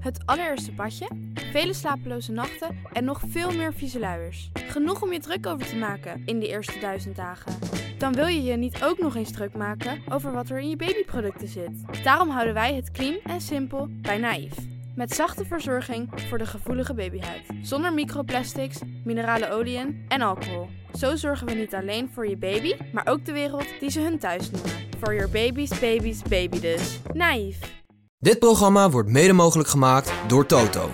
Het allereerste badje, vele slapeloze nachten en nog veel meer vieze luiers. Genoeg om je druk over te maken in die eerste 1000 dagen. Dan wil je je niet ook nog eens druk maken over wat er in je babyproducten zit. Daarom houden wij het clean en simpel bij Naïef. Met zachte verzorging voor de gevoelige babyhuid. Zonder microplastics, minerale oliën en alcohol. Zo zorgen we niet alleen voor je baby, maar ook de wereld die ze hun thuis noemen. For your baby's baby dus. Naïef. Dit programma wordt mede mogelijk gemaakt door Toto.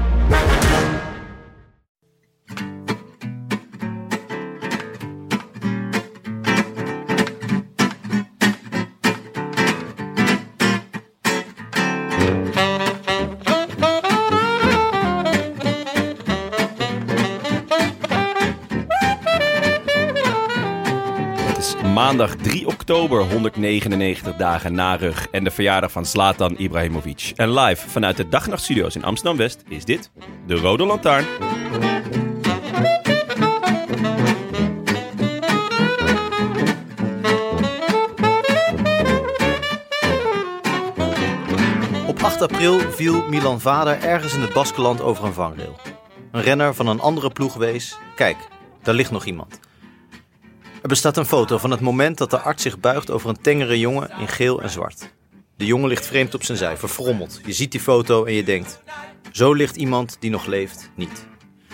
Maandag 3 oktober, 199 dagen na rug en de verjaardag van Zlatan Ibrahimovic. En live vanuit de Dag en Nacht Studio's in Amsterdam-West is dit de Rode Lantaarn. Op 8 april viel Milan Vader ergens in het Baskenland over een vangrail. Een renner van een andere ploeg wees: kijk, daar ligt nog iemand. Er bestaat een foto van het moment dat de arts zich buigt over een tengere jongen in geel en zwart. De jongen ligt vreemd op zijn zij, verfrommeld. Je ziet die foto en je denkt: zo ligt iemand die nog leeft niet.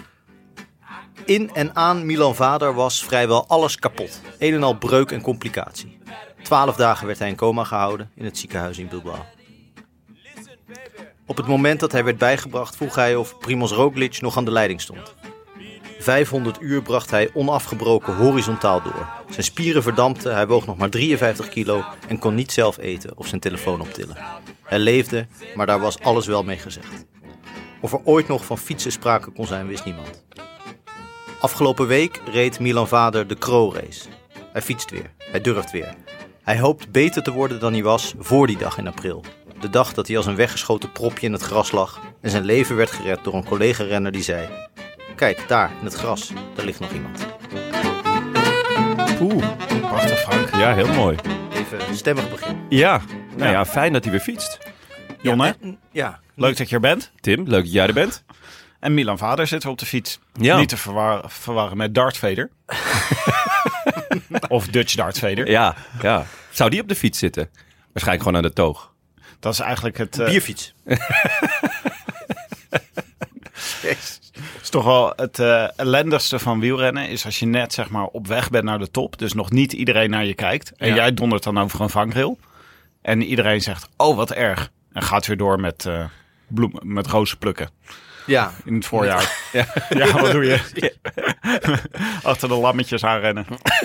In en aan Milan Vader was vrijwel alles kapot. Een en al breuk en complicatie. 12 dagen werd hij in coma gehouden in het ziekenhuis in Bilbao. Op het moment dat hij werd bijgebracht vroeg hij of Primož Roglič nog aan de leiding stond. 500 uur bracht hij onafgebroken horizontaal door. Zijn spieren verdampten, hij woog nog maar 53 kilo en kon niet zelf eten of zijn telefoon optillen. Hij leefde, maar daar was alles wel mee gezegd. Of er ooit nog van fietsen sprake kon zijn, wist niemand. Afgelopen week reed Milan Vader de Kro-race. Hij fietst weer, hij durft weer. Hij hoopt beter te worden dan hij was voor die dag in april. De dag dat hij als een weggeschoten propje in het gras lag en zijn leven werd gered door een collega-renner die zei: kijk, daar, in het gras, daar ligt nog iemand. Prachtig Frank. Ja, heel mooi. Even een stemmig begin. Ja, nou ja, fijn dat hij weer fietst. Jonne, Ja. leuk dat je er bent. Tim, leuk dat jij er bent. En Milan Vader zit er op de fiets. Ja. Niet te verwarren met Darth Vader. Of Dutch Darth Vader. Ja. Zou die op de fiets zitten? Waarschijnlijk gewoon aan de toog. Dat is eigenlijk het... Bierfiets. is toch wel het ellendigste van wielrennen. Is als je net zeg maar op weg bent naar de top. Dus nog niet iedereen naar je kijkt. En jij dondert dan over een vangrail. En iedereen zegt: oh, wat erg. En gaat weer door met bloemen, met rozen plukken. Ja. In het voorjaar. Ja, wat doe je? Achter de lammetjes aanrennen.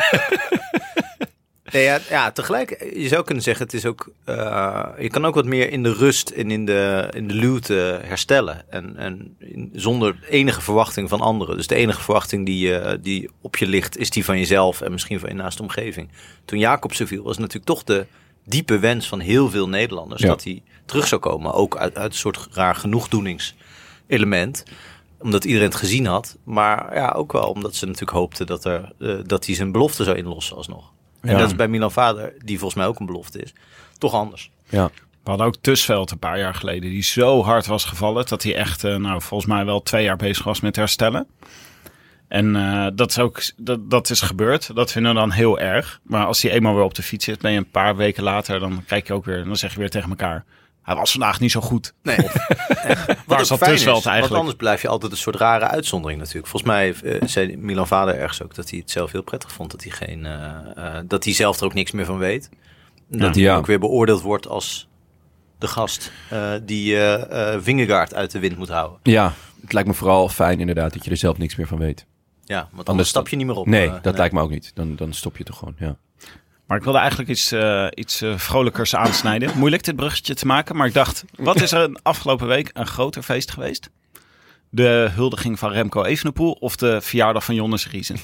Nee, ja, tegelijk, je zou kunnen zeggen, het is ook, je kan ook wat meer in de rust en in de luwte herstellen. En zonder enige verwachting van anderen. Dus de enige verwachting die op je ligt, is die van jezelf en misschien van je naaste omgeving. Toen Jacobsen viel, was natuurlijk toch de diepe wens van heel veel Nederlanders dat hij terug zou komen. Ook uit een soort raar genoegdoeningselement. Omdat iedereen het gezien had. Maar ja, ook wel omdat ze natuurlijk hoopten dat hij zijn belofte zou inlossen alsnog. En dat is bij Milan Vader, die volgens mij ook een belofte is, toch anders. Ja. We hadden ook Tussveld een paar jaar geleden, die zo hard was gevallen dat hij echt, volgens mij wel 2 jaar bezig was met herstellen. En dat is gebeurd. Dat vinden we dan heel erg. Maar als hij eenmaal weer op de fiets zit, ben je een paar weken later, dan kijk je ook weer, dan zeg je weer tegen elkaar: hij was vandaag niet zo goed. Nee. Waar Wat zat fijn Tussveld is, eigenlijk? want anders blijf je altijd een soort rare uitzondering natuurlijk. Volgens mij zei Milan Vader ergens ook dat hij het zelf heel prettig vond. Dat hij zelf er ook niks meer van weet. Dat hij ook weer beoordeeld wordt als de gast die Vingegaard uit de wind moet houden. Ja, het lijkt me vooral fijn inderdaad dat je er zelf niks meer van weet. Ja, want anders stap je niet meer op. Nee, dat lijkt me ook niet. Dan stop je toch gewoon, ja. Maar ik wilde eigenlijk iets vrolijkers aansnijden. Moeilijk dit bruggetje te maken, maar ik dacht: wat is er afgelopen week een groter feest geweest? De huldiging van Remco Evenepoel of de verjaardag van Jonas Riesen?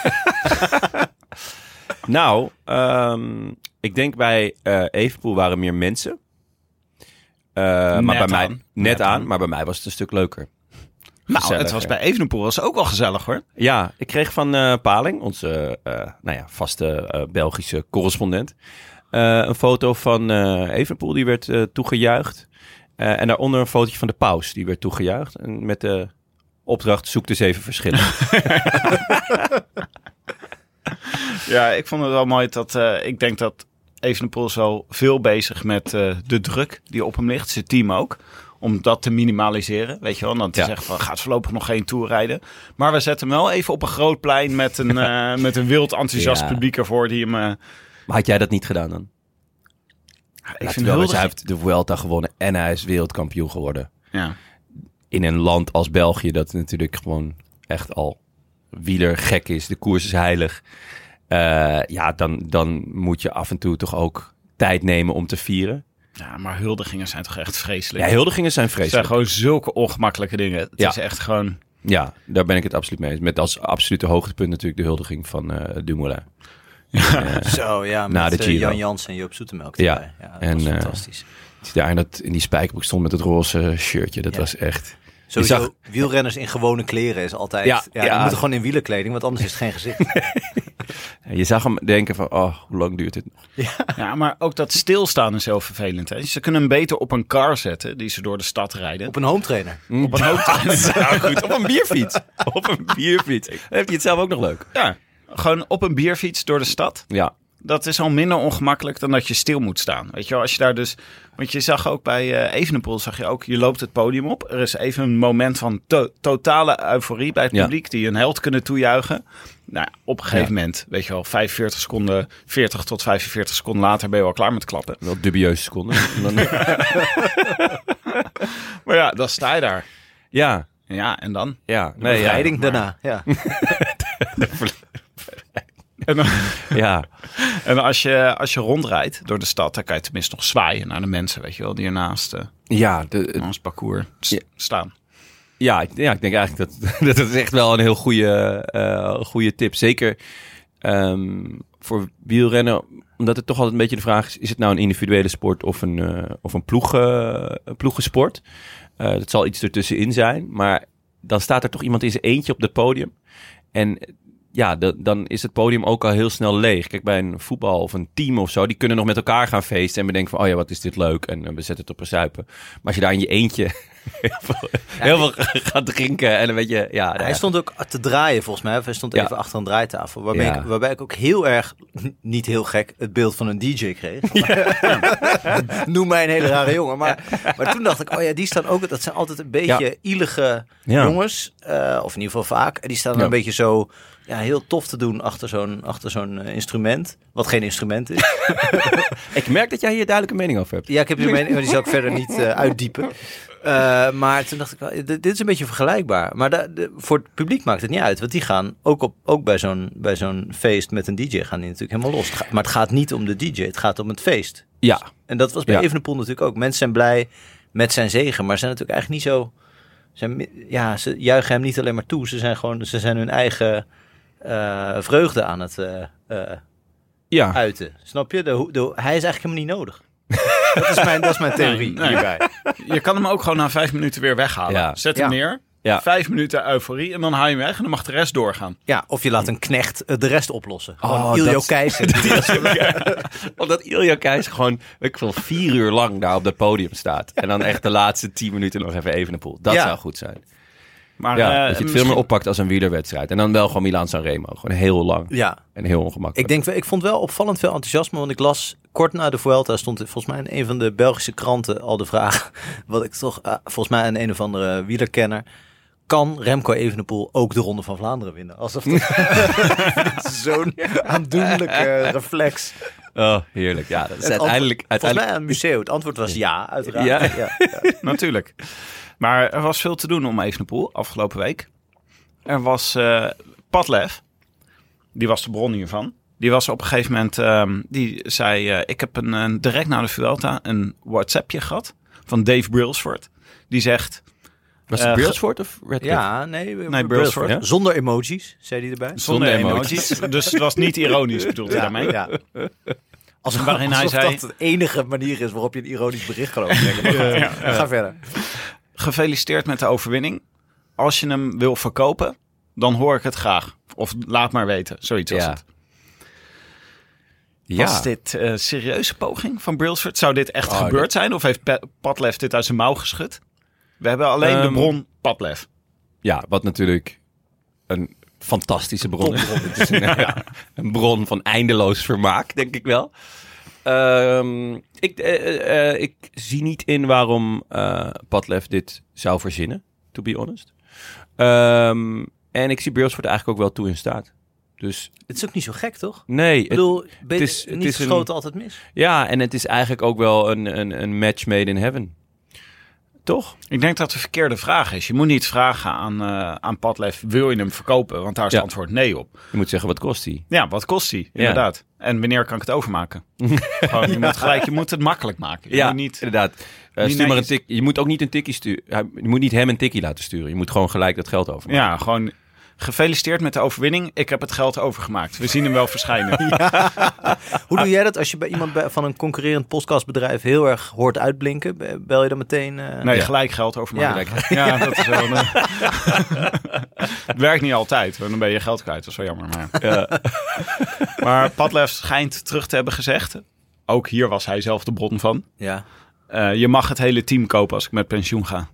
Nou, ik denk bij Evenepoel waren meer mensen. Maar bij mij net aan, maar bij mij was het een stuk leuker. Nou, het was bij Evenepoel ook wel gezellig hoor. Ja, ik kreeg van Paling, onze vaste Belgische correspondent, een foto van Evenepoel. Die werd toegejuicht. En daaronder een fotootje van de paus, die werd toegejuicht. En met de opdracht, zoek de 7 verschillen. Ja, ik vond het wel mooi dat... ik denk dat Evenepoel is wel veel bezig met de druk die op hem ligt. Zijn team ook. Om dat te minimaliseren, weet je wel. En dan te zeggen van, gaat voorlopig nog geen Tour rijden. Maar we zetten hem wel even op een groot plein met een wild enthousiast publiek ervoor die hem... Maar had jij dat niet gedaan dan? Ik vind hij heeft de Vuelta gewonnen en hij is wereldkampioen geworden. Ja. In een land als België dat natuurlijk gewoon echt al wielergek is. De koers is heilig. Dan moet je af en toe toch ook tijd nemen om te vieren. Ja, maar huldigingen zijn toch echt vreselijk? Ja, huldigingen zijn Het zijn vreselijk. gewoon zulke ongemakkelijke dingen. Het is echt gewoon... Ja, daar ben ik het absoluut mee eens. Met als absolute hoogtepunt natuurlijk de huldiging van Dumoulin. Zo, ja, na met de Giro. Jan Jans en Joop Zoetemelk Ja. erbij. Ja, dat En, was fantastisch. Daar in die spijkerbroek stond met het roze shirtje. Dat was echt... Sowieso, Je zag- wielrenners in gewone kleren is altijd... Ja, die ja. moeten gewoon in wielerkleding, want anders is het geen gezicht. Je zag hem denken van, hoe lang duurt dit nog? Ja, maar ook dat stilstaan is heel vervelend. Hè? Ze kunnen hem beter op een car zetten die ze door de stad rijden. Op een home trainer. Op een hoofd. Nou goed, op een bierfiets. Op een bierfiets. Dan heeft hij het zelf ook nog leuk. Ja, gewoon op een bierfiets door de stad. Ja. Dat is al minder ongemakkelijk dan dat je stil moet staan. Weet je wel, als je daar dus... Want je zag ook bij Evenepoel, zag je ook, je loopt het podium op. Er is even een moment van totale euforie bij het publiek die een held kunnen toejuichen. Nou, op een gegeven moment, weet je wel, 40 tot 45 seconden later ben je al klaar met klappen. Wel dubieuze seconden. Maar ja, dan sta je daar. Ja. Ja, en dan? Ja. Bevrijding daarna, ja. En dan, Ja. en als je rondrijdt door de stad, dan kan je tenminste nog zwaaien naar de mensen, weet je wel, die ernaast Ja, ons parcours staan. Ja, ik denk eigenlijk dat is echt wel een heel goede tip. Zeker voor wielrennen, omdat het toch altijd een beetje de vraag is het nou een individuele sport of een ploegensport? Dat zal iets ertussenin zijn, maar dan staat er toch iemand in zijn eentje op het podium. En ja, dan is het podium ook al heel snel leeg. Kijk, bij een voetbal of een team of zo, die kunnen nog met elkaar gaan feesten en bedenken van, oh ja, wat is dit leuk en we zetten het op een zuipen. Maar als je daar in je eentje heel veel gaat drinken en een beetje, ja. Hij stond ook te draaien volgens mij. Hij stond even achter een draaitafel. Waarbij ik ook heel erg, niet heel gek, het beeld van een DJ kreeg. Noem mij een hele rare jongen. Maar toen dacht ik, oh ja, die staan ook, dat zijn altijd een beetje ielige jongens. Of in ieder geval vaak. En die staan dan een beetje zo... Ja, heel tof te doen achter zo'n instrument. Wat geen instrument is. Ik merk dat jij hier duidelijk een mening over hebt. Ja, ik heb hier mening, maar die zal ik verder niet uitdiepen. Maar toen dacht ik, dit is een beetje vergelijkbaar. Maar voor het publiek maakt het niet uit. Want die gaan ook bij zo'n feest met een DJ gaan die natuurlijk helemaal los. Maar het gaat niet om de DJ, het gaat om het feest. Ja. En dat was bij Evenepoel natuurlijk ook. Mensen zijn blij met zijn zegen, maar zijn natuurlijk eigenlijk niet zo... ze juichen hem niet alleen maar toe. Ze zijn hun eigen... vreugde aan het uiten. Snap je? Hij is eigenlijk helemaal niet nodig. dat is mijn theorie hierbij. Je kan hem ook gewoon na 5 minuten weer weghalen. Ja. Zet hem neer. Ja. 5 minuten euforie en dan haal je hem weg en dan mag de rest doorgaan. Ja, of je laat een knecht de rest oplossen. Gewoon Iljo Keizer. Omdat Iljo Keizer gewoon 4 uur lang daar op dat podium staat. En dan echt de laatste 10 minuten nog even Evenepoel. Dat zou goed zijn. Maar, dat je het veel meer oppakt als een wielerwedstrijd. En dan wel gewoon Milaan-San Remo. Gewoon heel lang. Ja. En heel ongemakkelijk. Ik vond wel opvallend veel enthousiasme. Want ik las kort na de Vuelta stond volgens mij in een van de Belgische kranten al de vraag. Wat ik toch volgens mij een of andere wielerkenner. Kan Remco Evenepoel ook de Ronde van Vlaanderen winnen? Alsof dat zo'n aandoenlijke reflex. Oh, heerlijk. Ja, dat is uiteindelijk... Volgens mij aan Museo. Het antwoord was ja, uiteraard. Ja. Natuurlijk. Maar er was veel te doen om Evenepoel afgelopen week. Er was Padlef. Die was de bron hiervan. Die was op een gegeven moment... die zei... ik heb direct na de Vuelta een WhatsAppje gehad. Van Dave Brailsford. Die zegt... Was het Brailsford of Radcliffe? Ja, nee Brailsford. Ja? Zonder emoties, zei hij erbij. Zonder emoties. Dus het was niet ironisch, bedoelt hij daarmee. Ja. Alsof dat de enige manier is waarop je een ironisch bericht kan overbrengen. Ga verder. Gefeliciteerd met de overwinning. Als je hem wil verkopen, dan hoor ik het graag. Of laat maar weten. Zoiets was het. Was dit serieuze poging van Brailsford? Zou dit echt gebeurd zijn? Of heeft Padlef dit uit zijn mouw geschud? We hebben alleen de bron Padlef. Ja, wat natuurlijk een fantastische bron is. Het is een bron van eindeloos vermaak, denk ik wel. Ik zie niet in waarom Padlef dit zou verzinnen, to be honest. En ik zie Brailsford eigenlijk ook wel toe in staat. Dus, het is ook niet zo gek, toch? Nee. Ik bedoel, het is geschoten altijd mis. Ja, en het is eigenlijk ook wel een match made in heaven. Toch? Ik denk dat de verkeerde vraag is. Je moet niet vragen aan Padlef, wil je hem verkopen? Want daar is het antwoord nee op. Je moet zeggen, wat kost hij? Ja, wat kost hij? Inderdaad. En wanneer kan ik het overmaken? Gewoon, je moet het makkelijk maken. Je moet niet, inderdaad. Stuur maar een tik. Je moet ook niet een tikkie sturen. Je moet niet hem een tikkie laten sturen. Je moet gewoon gelijk dat geld overmaken. Ja, gewoon gefeliciteerd met de overwinning. Ik heb het geld overgemaakt. We zien hem wel verschijnen. Ja. Hoe doe jij dat als je bij iemand van een concurrerend podcastbedrijf heel erg hoort uitblinken? Bel je dan meteen? Nee, gelijk geld overmaken. Ja, dat is wel... Het werkt niet altijd. Dan ben je geld kwijt. Dat is wel jammer. Maar, maar Padlef schijnt terug te hebben gezegd. Ook hier was hij zelf de bron van. Ja. Je mag het hele team kopen als ik met pensioen ga.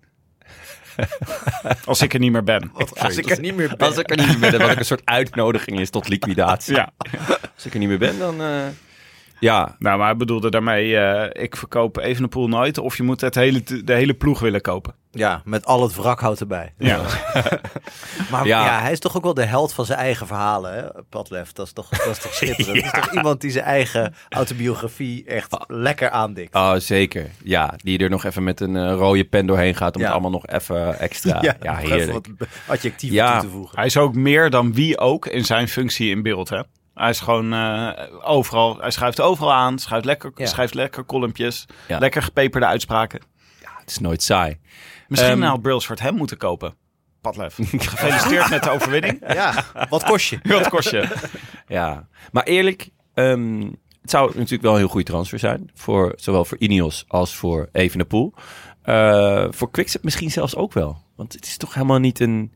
Als ik er niet meer ben. Als ik er niet meer ben, wat ook een soort uitnodiging is tot liquidatie. Ja. Als ik er niet meer ben, dan... Ja. Nou, maar hij bedoelde daarmee, ik verkoop Evenepoel nooit. Of je moet de hele ploeg willen kopen. Ja, met al het wrakhout erbij. Ja. Maar hij is toch ook wel de held van zijn eigen verhalen, hè? Padlef. Dat is toch schitterend. Dat is toch iemand die zijn eigen autobiografie echt lekker aandikt. Oh, zeker. Ja, die er nog even met een rode pen doorheen gaat om het allemaal nog even extra... Ja, heerlijk. Wat adjectieven toe te voegen. Hij is ook meer dan wie ook in zijn functie in beeld, hè? Hij is gewoon overal. Hij schuift overal aan. Schrijft lekker columnpjes. Ja. Lekker gepeperde uitspraken. Ja, het is nooit saai. Misschien had Brailsford hem moeten kopen. Padlef. Gefeliciteerd met de overwinning. Ja, wat kost je? Wat kost je? Ja, maar eerlijk, het zou natuurlijk wel een heel goede transfer zijn. Zowel voor Ineos als voor Evenepoel. Voor Quickstep misschien zelfs ook wel. Want het is toch helemaal niet een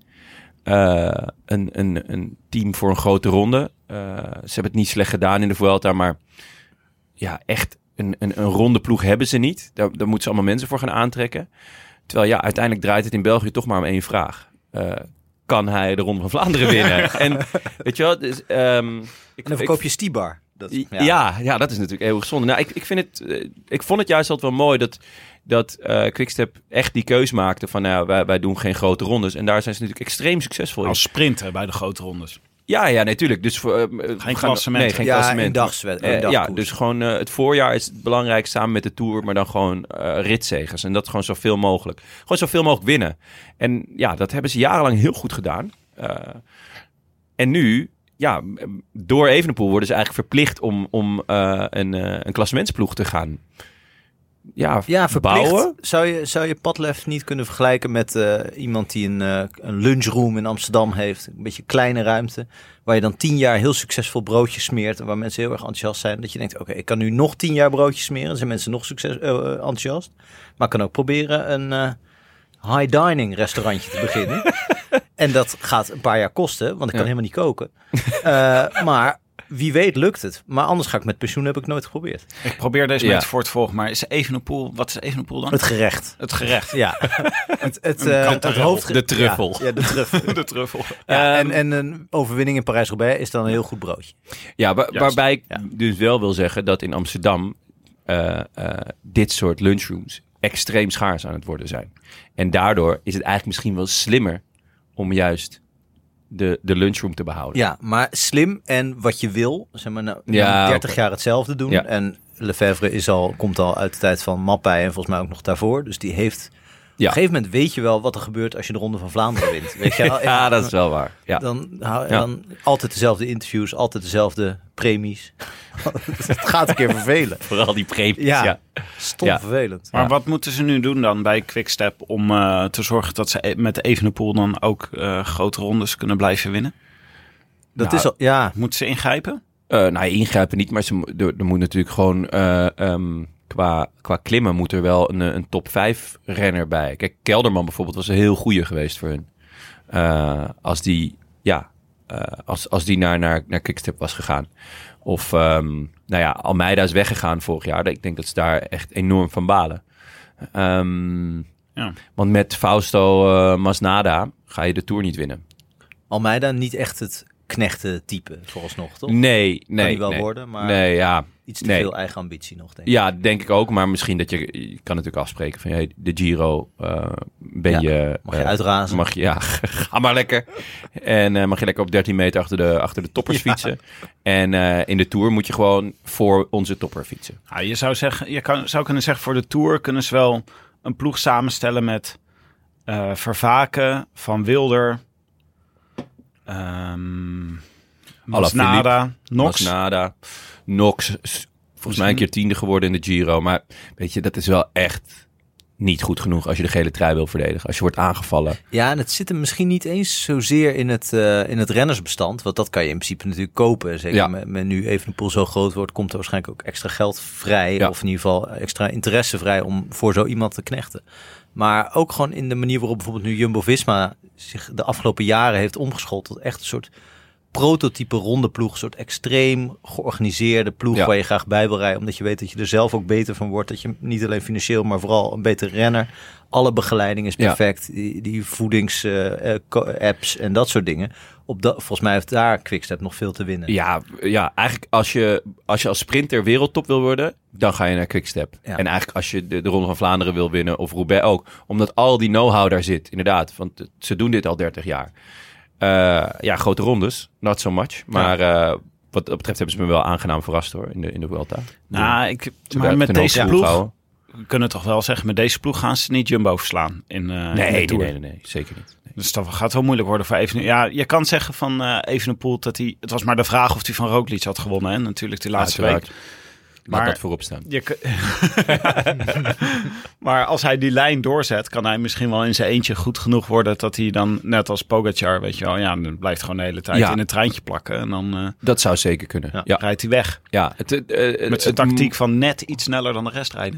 team voor een grote ronde. Ze hebben het niet slecht gedaan in de Vuelta, maar ja, echt een ronde ploeg hebben ze niet. Daar moeten ze allemaal mensen voor gaan aantrekken. Terwijl uiteindelijk draait het in België toch maar om één vraag. Kan hij de Ronde van Vlaanderen winnen? En weet je wel... Dus, en dan verkoop je Stibar. Ja, dat is natuurlijk eeuwig zonde. Nou, ik vond het juist altijd wel mooi dat Quickstep echt die keus maakte van wij doen geen grote rondes. En daar zijn ze natuurlijk extreem succesvol in. Als sprinter bij de grote rondes. Ja, natuurlijk. Dus geen klassement. Nee, geen klassement. Dagkoers. Dus gewoon het voorjaar is het belangrijk samen met de Tour, maar dan gewoon ritzegers. En dat gewoon zoveel mogelijk. Gewoon zoveel mogelijk winnen. En ja, dat hebben ze jarenlang heel goed gedaan. En nu, door Evenepoel worden ze eigenlijk verplicht om een klassementsploeg te gaan verplicht. Bouwen. Zou je Padlef niet kunnen vergelijken met iemand die een lunchroom in Amsterdam heeft? Een beetje kleine ruimte. Waar je dan 10 jaar heel succesvol broodjes smeert. En waar mensen heel erg enthousiast zijn. Dat je denkt, oké, ik kan nu nog 10 jaar broodjes smeren. Dan zijn mensen nog enthousiast. Maar ik kan ook proberen een high dining restaurantje te beginnen. En dat gaat een paar jaar kosten. Want ik kan helemaal niet koken. Maar... Wie weet lukt het. Maar anders ga ik met pensioen, heb ik nooit geprobeerd. Ik probeer deze metafoor te volgen. Maar is Evenepoel, wat is Evenepoel dan? Het gerecht. Het gerecht. Ja. het hoofd. De truffel. Ja, de truffel. De truffel. Ja, en een overwinning in Parijs-Roubaix is dan een heel goed broodje. Ja, waarbij ik dus wel wil zeggen dat in Amsterdam dit soort lunchrooms extreem schaars aan het worden zijn. En daardoor is het eigenlijk misschien wel slimmer om juist de lunchroom te behouden. Ja, maar slim en wat je wil. Zeg maar 30 jaar hetzelfde doen. Ja. En Lefevre komt al uit de tijd van Mappij en volgens mij ook nog daarvoor. Dus die heeft... Op een gegeven moment weet je wel wat er gebeurt als je de Ronde van Vlaanderen wint. Weet je? Ja, dat is wel waar. Ja. Dan altijd dezelfde interviews, altijd dezelfde premies. Het gaat een keer vervelen. Vooral die premies. Ja. Stom vervelend. Maar wat moeten ze nu doen dan bij Quickstep om te zorgen dat ze met Evenepoel dan ook grote rondes kunnen blijven winnen? Dat is al, ja. Moeten ze ingrijpen? Ingrijpen niet, maar er moet natuurlijk gewoon... Qua klimmen moet er wel een top 5 renner bij. Kijk, Kelderman bijvoorbeeld was een heel goeie geweest voor hun. Als die als die naar Quickstep was gegaan. Of Almeida is weggegaan vorig jaar. Ik denk dat ze daar echt enorm van balen. Want met Fausto Masnada ga je de Tour niet winnen. Almeida niet echt het knechten type vooralsnog, toch? Nee. Kan hij wel worden, maar iets te veel eigen ambitie nog, denk ik. Ja, denk ik ook. Maar misschien dat je kan natuurlijk afspreken van de Giro mag je uitrazen. Ga maar lekker. En mag je lekker op 13 meter achter de toppers fietsen. En in de Tour moet je gewoon voor onze topper fietsen. Ja, je zou kunnen zeggen, voor de Tour kunnen ze wel een ploeg samenstellen met Vervaken, Van Wilder, Masnada, Knox. Volgens mij een keer 10e geworden in de Giro. Maar weet je, dat is wel echt niet goed genoeg als je de gele trui wil verdedigen. Als je wordt aangevallen. Ja, en het zit hem misschien niet eens zozeer in het rennersbestand. Want dat kan je in principe natuurlijk kopen. Zeker met nu Evenepoel zo groot wordt, komt er waarschijnlijk ook extra geld vrij. Ja. Of in ieder geval extra interesse vrij om voor zo iemand te knechten. Maar ook gewoon in de manier waarop bijvoorbeeld nu Jumbo-Visma zich de afgelopen jaren heeft omgeschoold tot echt een soort prototype ronde ploeg, een soort extreem georganiseerde ploeg waar je graag bij wil rijden, omdat je weet dat je er zelf ook beter van wordt, dat je niet alleen financieel, maar vooral een betere renner. Alle begeleiding is perfect, die voedings-apps en dat soort dingen. Volgens mij heeft daar Quickstep nog veel te winnen. Ja, eigenlijk als je als sprinter wereldtop wil worden, dan ga je naar Quickstep. Ja. En eigenlijk als je de Ronde van Vlaanderen wil winnen, of Roubaix ook, omdat al die know-how daar zit, inderdaad. Want ze doen dit al 30 jaar. Grote rondes, not so much. Maar wat dat betreft hebben ze me wel aangenaam verrast hoor, in de Vuelta. Maar met deze ploeg, we kunnen toch wel zeggen, met deze ploeg gaan ze niet Jumbo verslaan in de Tour. Nee, zeker niet. Nee. Dus dat gaat wel moeilijk worden voor Evenepoel. Ja, je kan zeggen van Evenepoel dat hij, het was maar de vraag of hij van Roglic had gewonnen, hè? Natuurlijk de laatste week. Laat dat voorop staan. Maar als hij die lijn doorzet, kan hij misschien wel in zijn eentje goed genoeg worden dat hij dan, net als Pogacar, weet je wel, dan blijft gewoon de hele tijd in een treintje plakken. En dan dat zou zeker kunnen. Rijdt hij weg. Ja, met zijn tactiek van net iets sneller dan de rest rijden.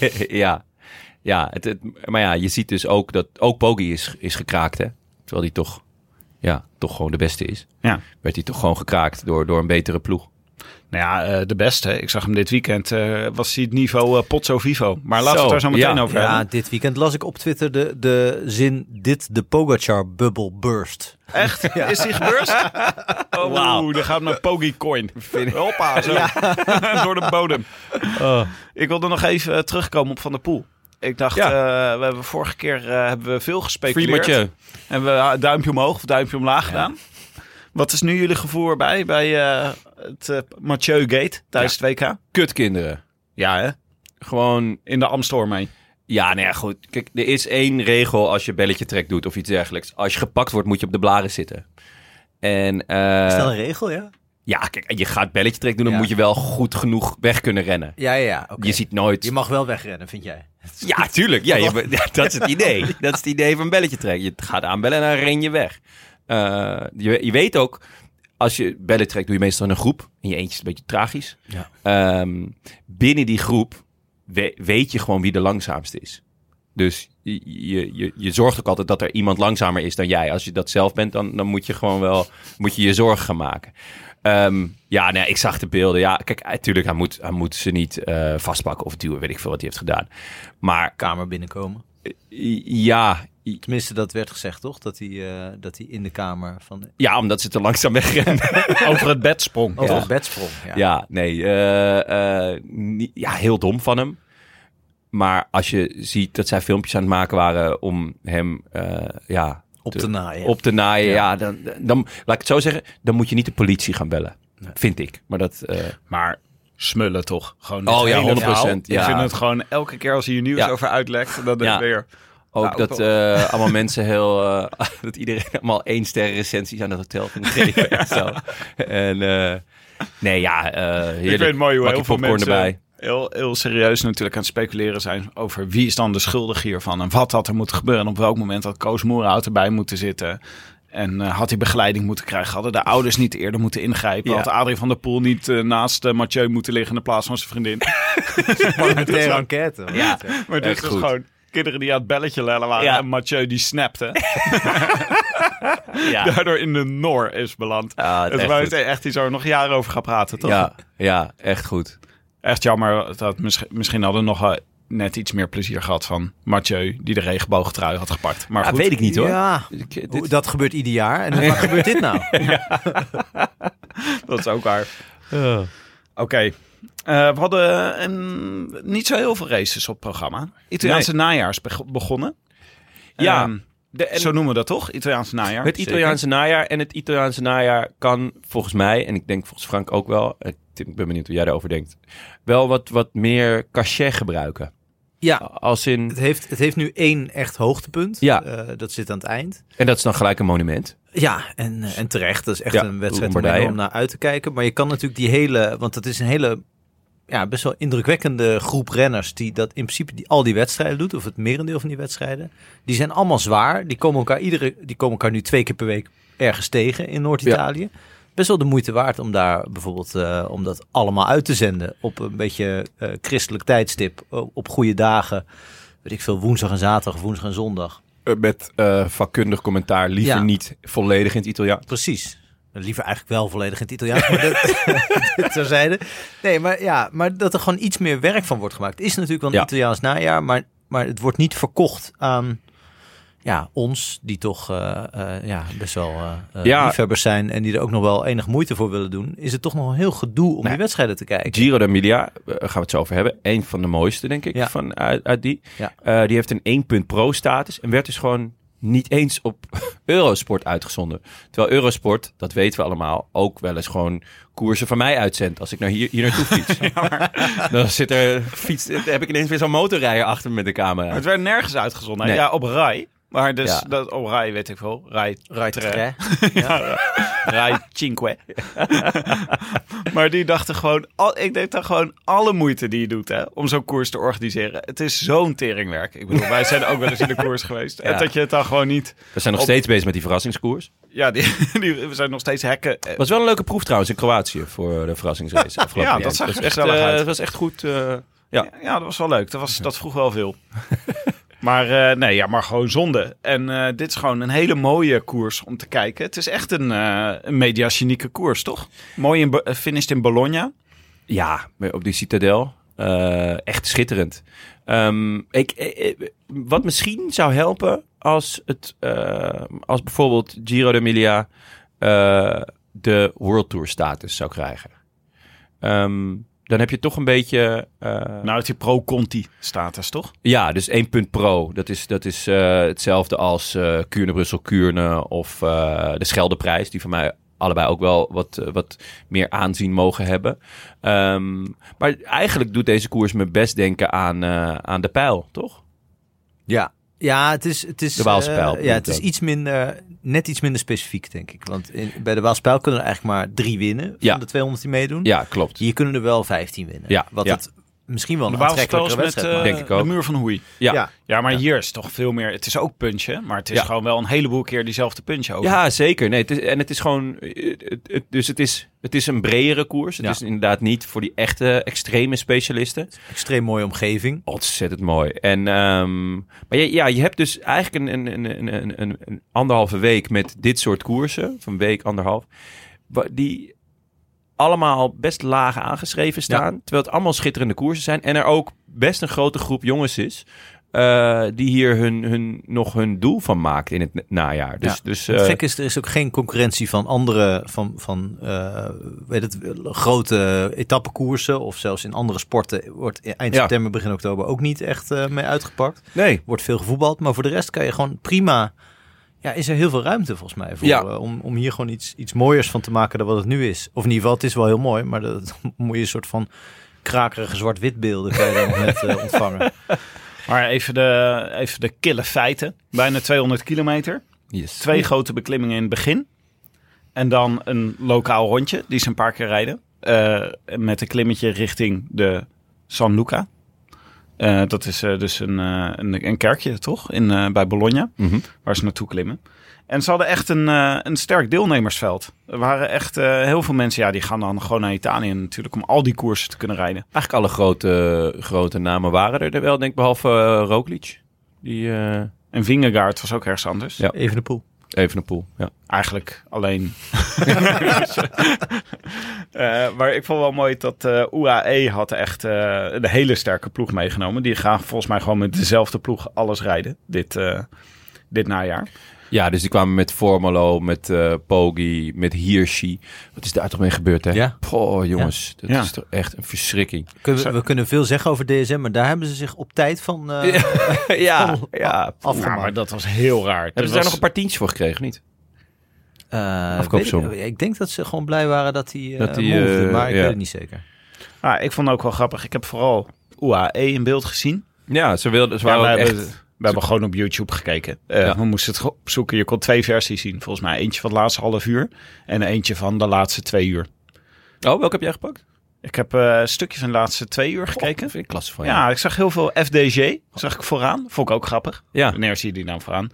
Maar je ziet dus ook dat ook Poggi is gekraakt, hè? Terwijl hij toch gewoon de beste is. Ja. Werd hij toch gewoon gekraakt door een betere ploeg. Nou ja, de beste. Ik zag hem dit weekend. Was hij het niveau Pozzo Vivo. Maar laten we het daar zo meteen over hebben. Ja, dit weekend las ik op Twitter de zin, dit de Pogacar-bubble burst. Echt? Ja. Is die geburst? Wow. Dan gaat mijn Poggi coin. Hoppa, zo. Ja. Door de bodem. Ik wilde nog even terugkomen op Van der Poel. Ik dacht, we hebben vorige keer hebben we veel gespeculeerd. Free Mathieu. Hebben we duimpje omhoog of duimpje omlaag gedaan. Wat is nu jullie gevoel erbij bij het Mathieu Gate tijdens het WK? Kutkinderen. Ja, hè? Gewoon in de Amstel mee. Ja, nou ja, goed. Kijk, er is één regel als je belletje trek doet of iets dergelijks. Als je gepakt wordt, moet je op de blaren zitten. En, is dat een regel, ja? Ja, kijk, je gaat belletje trek doen, dan moet je wel goed genoeg weg kunnen rennen. Ja. Okay. Je ziet nooit... Je mag wel wegrennen, vind jij? Ja, tuurlijk. Ja, dat is het idee. Dat is het idee van belletje trek. Je gaat aanbellen en dan ren je weg. Je weet ook, als je bellen trekt, doe je meestal in een groep. In je eentje is het een beetje tragisch. Ja. Binnen die groep weet je gewoon wie de langzaamste is. Dus je zorgt ook altijd dat er iemand langzamer is dan jij. Als je dat zelf bent, dan moet je gewoon wel je zorgen gaan maken. Ik zag de beelden. Ja, kijk, natuurlijk, hij moet ze niet vastpakken of duwen. Weet ik veel wat hij heeft gedaan. Maar kamer binnenkomen. Ja. Tenminste, dat werd gezegd, toch? Dat hij in de kamer van... Ja, omdat ze te langzaam wegrenden. Over het bed sprong. Over het bed sprong, ja. Heel dom van hem. Maar als je ziet dat zij filmpjes aan het maken waren om hem... Op te naaien. Dan laat ik het zo zeggen, dan moet je niet de politie gaan bellen. Nee. Vind ik. Maar dat... Maar smullen toch? Gewoon 100%. Ik vind het gewoon elke keer als hij hier nieuws over uitlekt, dan weer... Ook dat allemaal mensen dat iedereen allemaal 1-ster recensies aan het hotel ging geven en zo. En heerlijk. Ik vind het mooi hoe heel veel mensen erbij. Heel serieus natuurlijk aan het speculeren zijn over wie is dan de schuldige hiervan en wat had er moeten gebeuren en op welk moment had Koos Moerhout erbij moeten zitten. En had hij begeleiding moeten krijgen? Hadden de ouders niet eerder moeten ingrijpen? Had Adrien van der Poel niet naast Mathieu moeten liggen in plaats van zijn vriendin? Parlementaire enquête. Ja, maar dit is gewoon kinderen die aan het belletje lellen waren en Mathieu die snapte. daardoor in de Noor is beland. Ja, Het is wel echt iets waar we nog jaren over gaan praten, toch? Ja, echt goed. Echt jammer dat misschien hadden we nog net iets meer plezier gehad van Mathieu, die de regenboogtrui had gepakt. Maar goed. Weet ik niet hoor. Ja, dat gebeurt ieder jaar. En hoe vaak gebeurt dit nou? Dat is ook waar. Oké. We hadden niet zo heel veel races op het programma. Italiaanse najaar is begonnen. Ja. Zo noemen we dat toch? Italiaanse najaar. Het Italiaanse najaar. En het Italiaanse najaar kan volgens mij, en ik denk volgens Frank ook wel, ik ben benieuwd hoe jij daarover denkt, wel wat meer cachet gebruiken. Ja, als in... het heeft nu 1 echt hoogtepunt. Ja. Dat zit aan het eind. En dat is dan gelijk een monument. Ja, en terecht. Dat is echt een wedstrijd om Lombardije. naar uit te kijken. Maar je kan natuurlijk die hele, want het is een hele, best wel indrukwekkende groep renners die dat in principe al die wedstrijden doet, of het merendeel van die wedstrijden. Die zijn allemaal zwaar. Die komen elkaar nu 2 keer per week ergens tegen in Noord-Italië. Ja. Best wel de moeite waard om daar bijvoorbeeld om dat allemaal uit te zenden op een beetje christelijk tijdstip, op goede dagen, weet ik veel, woensdag en zaterdag, of woensdag en zondag. Met vakkundig commentaar, liever niet volledig in het Italiaans. Precies. Liever eigenlijk wel volledig in het Italiaans, maar dit terzijde. Nee, maar dat er gewoon iets meer werk van wordt gemaakt. Het is natuurlijk wel een Italiaans najaar, maar het wordt niet verkocht aan ons, die toch best wel liefhebbers zijn en die er ook nog wel enig moeite voor willen doen. Is het toch nog een heel gedoe om die wedstrijden te kijken. Giro d'Emilia, gaan we het zo over hebben. Een van de mooiste, denk ik, uit die. Ja. Die heeft een 1 punt pro status en werd dus gewoon niet eens op Eurosport uitgezonden. Terwijl Eurosport, dat weten we allemaal, ook wel eens gewoon koersen van mij uitzendt als ik hier naartoe fiets. Dan heb ik ineens weer zo'n motorrijder achter me met de camera. Maar het werd nergens uitgezonden. Nee. Ja, op Rai. Maar dus dat op Rai weet ik wel. Rai 3. Rai 5. Maar die dachten gewoon, ik denk dan gewoon alle moeite die je doet om zo'n koers te organiseren. Het is zo'n teringwerk. Ik bedoel, wij zijn ook wel eens in de koers geweest. En dat je het dan gewoon niet... We zijn nog steeds bezig met die verrassingskoers. Ja, we zijn nog steeds hacken. Het was wel een leuke proef trouwens in Kroatië voor de verrassingsrace. Ja, dat zag er echt uit. Het was echt goed. Ja, dat was wel leuk. Dat vroeg wel veel. Maar maar gewoon zonde. En dit is gewoon een hele mooie koers om te kijken. Het is echt een mediagenieke koers, toch? Mooi finished in Bologna. Ja, op die Citadel. Echt schitterend. Wat misschien zou helpen als bijvoorbeeld Giro d'Emilia de World Tour status zou krijgen. Dan heb je toch een beetje... het je pro-Conti status, toch? Ja, dus 1 punt pro. Dat is hetzelfde als Kuurne-Brussel-Kuurne of de Scheldeprijs. Die voor mij allebei ook wel wat meer aanzien mogen hebben. Maar eigenlijk doet deze koers me best denken aan de Pijl, toch? Ja, het is de Waalse Pijl. Het is net iets minder specifiek, denk ik. Want bij de Waalse Pijl kunnen er eigenlijk maar 3 winnen van de 200 die meedoen. Ja, klopt. Hier kunnen er wel 15 winnen. Het misschien wel een aantrekkelijke wedstrijd met, denk ik ook. De muur van Hoei. Ja, maar hier is toch veel meer... Het is ook punchen, maar het is gewoon wel een heleboel keer diezelfde punchen over. Ja, zeker. Nee, het is gewoon... Het is een bredere koers. Het is inderdaad niet voor die echte extreme specialisten. Extreem mooie omgeving. Ontzettend mooi. En, maar je hebt dus eigenlijk een 1,5 week met dit soort koersen. Van week, 1,5. Die allemaal best laag aangeschreven staan. Terwijl het allemaal schitterende koersen zijn. En er ook best een grote groep jongens is... die hier hun doel van maakt in het najaar. Dus het gek is, er is ook geen concurrentie van andere grote etappekoersen of zelfs in andere sporten wordt eind september, begin oktober ook niet echt mee uitgepakt. Nee. Wordt veel gevoetbald, maar voor de rest kan je gewoon prima... Ja, is er heel veel ruimte volgens mij voor om hier gewoon iets mooiers van te maken dan wat het nu is. Of in ieder geval, het is wel heel mooi, maar dat moet je een soort van krakerige zwart-wit beelden kan je daar nog net ontvangen. Maar even de kille feiten. Bijna 200 kilometer. Yes. 2 grote beklimmingen in het begin. En dan een lokaal rondje, die ze een paar keer rijden. Met een klimmetje richting de San Luca. Dat is dus een kerkje, toch? Bij Bologna, waar ze naartoe klimmen. En ze hadden echt een sterk deelnemersveld. Er waren echt heel veel mensen, die gaan dan gewoon naar Italië natuurlijk om al die koersen te kunnen rijden. Eigenlijk alle grote namen waren er wel, denk ik, behalve Roglic. En Vingegaard was ook ergens anders. Ja. Evenepoel. Evenepoel, ja. Eigenlijk alleen. Maar ik vond wel mooi dat UAE had echt een hele sterke ploeg meegenomen. Die gaan volgens mij gewoon met dezelfde ploeg alles rijden dit najaar. Ja, dus die kwamen met Formolo, met Poggi, met Hirschi. Wat is daar toch mee gebeurd, hè? Ja. Oh, jongens, dat is toch echt een verschrikking. We kunnen veel zeggen over DSM, maar daar hebben ze zich op tijd van ja. afgemaakt. Maar dat was heel raar. Hebben ze daar nog een paar tientjes voor gekregen, niet? Afkoopsom. Ik denk dat ze gewoon blij waren dat hij movede, maar ik weet het niet zeker. Ik vond het ook wel grappig. Ik heb vooral UAE in beeld gezien. Ja, ze waren ook echt... We hebben gewoon op YouTube gekeken. We moesten het opzoeken. Je kon 2 versies zien. Volgens mij eentje van het laatste half uur. En eentje van de laatste 2 uur. Oh, welke heb jij gepakt? Ik heb een stukje van de laatste 2 uur gekeken. Dat vind ik klasse van je. Ja, ik zag heel veel FDG. Zag ik vooraan. Vond ik ook grappig. Ja. Wanneer zie je die nou vooraan?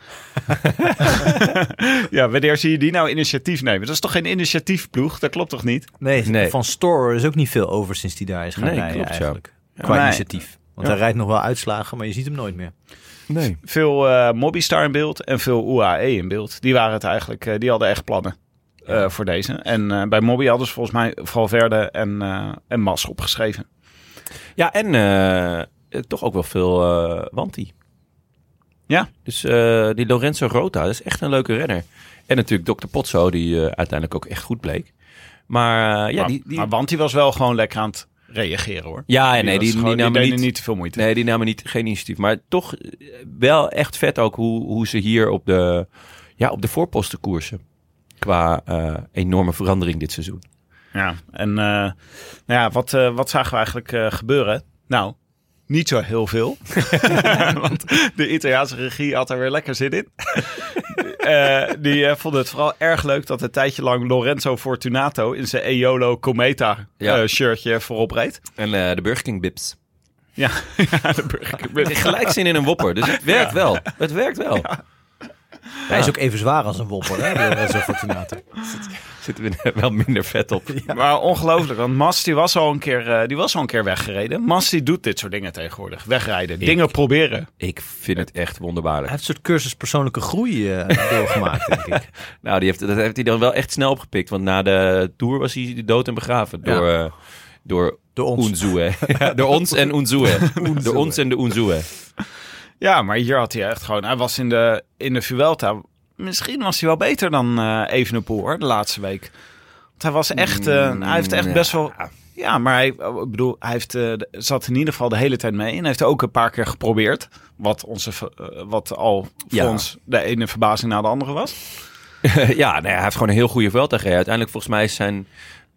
Ja, wanneer zie je die nou initiatief nemen? Dat is toch geen initiatiefploeg? Dat klopt toch niet? Nee. Van Store is ook niet veel over sinds die daar is gaan rijden klopt, eigenlijk. Ja. Qua Nee. initiatief. Want hij rijdt nog wel uitslagen, maar je ziet hem nooit meer. Nee. Veel Mobistar in beeld en veel UAE in beeld. Die waren het eigenlijk. Die hadden echt plannen voor deze. En bij Mobby hadden ze volgens mij Valverde en Mas opgeschreven. Ja, en toch ook wel veel Wanty. Ja. Dus die Lorenzo Rota, dat is echt een leuke renner. En natuurlijk Dr. Pozzo, die uiteindelijk ook echt goed bleek. Maar Maar Wanty was wel gewoon lekker aan het reageren, hoor. Ja, nee, die namen niet te veel moeite. Nee, die namen geen initiatief. Maar toch wel echt vet ook hoe ze hier op de voorposten koersen. Qua enorme verandering dit seizoen. Ja, en wat zagen we eigenlijk gebeuren? Nou, niet zo heel veel. Want de Italiaanse regie had er weer lekker zin in. Die vonden het vooral erg leuk dat een tijdje lang Lorenzo Fortunato in zijn Eolo Cometa shirtje voorop reed. En de Burger King Bips. Ja, de Burger King. Gelijk zin in een wopper, dus het werkt wel. Het werkt wel. Ja. Hij is ook even zwaar als een wopper, hè? Lorenzo Fortunato. Zitten we wel minder vet op. Ja. Maar ongelooflijk, want Mas die was al een keer weggereden. Mas die doet dit soort dingen tegenwoordig. Wegrijden, dingen proberen. Ik vind het echt wonderbaarlijk. Hij heeft een soort cursus persoonlijke groei doorgemaakt, denk ik. Nou, dat heeft hij dan wel echt snel opgepikt. Want na de Tour was hij dood en begraven. Door ons. Unzue. Door ons en Unzue. Door ons en de Unzue. Ja, maar hier had hij echt gewoon... Hij was in de Vuelta... Misschien was hij wel beter dan Evenepoel, hoor, de laatste week. Want hij was echt... hij heeft echt best wel... Ja, maar hij zat in ieder geval de hele tijd mee. En hij heeft ook een paar keer geprobeerd. Wat al voor ons de ene verbazing na de andere was. Ja, hij heeft gewoon een heel goede Vuelta gereden. Uiteindelijk volgens mij zijn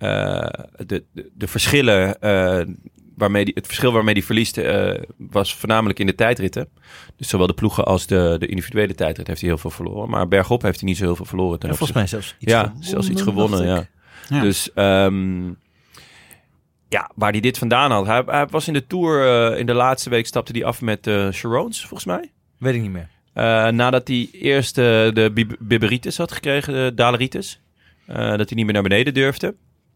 de verschillen... het verschil waarmee hij verliest was voornamelijk in de tijdritten. Dus zowel de ploegen als de individuele tijdrit heeft hij heel veel verloren. Maar bergop heeft hij niet zo heel veel verloren. Volgens mij zelfs iets gewonnen. Ja. Dus waar hij dit vandaan had. Hij was in de Tour, in de laatste week stapte hij af met Charons, volgens mij. Weet ik niet meer. Nadat hij eerst de Biberitis had gekregen, de Daleritis. Dat hij niet meer naar beneden durfde.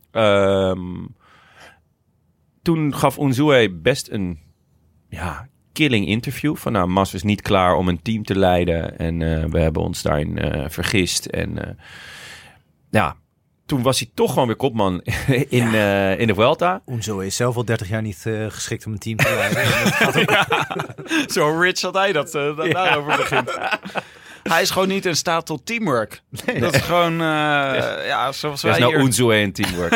Toen gaf Unzue best een killing interview. Van Mas is niet klaar om een team te leiden. En we hebben ons daarin vergist. En toen was hij toch gewoon weer kopman in de Vuelta. Unzue is zelf al 30 jaar niet geschikt om een team te leiden. Zo rich dat hij dat daarover begint. Hij is gewoon niet in staat tot teamwork. Nee. Dat is gewoon, zoals wij hier... Dat is nou Unzue en teamwork.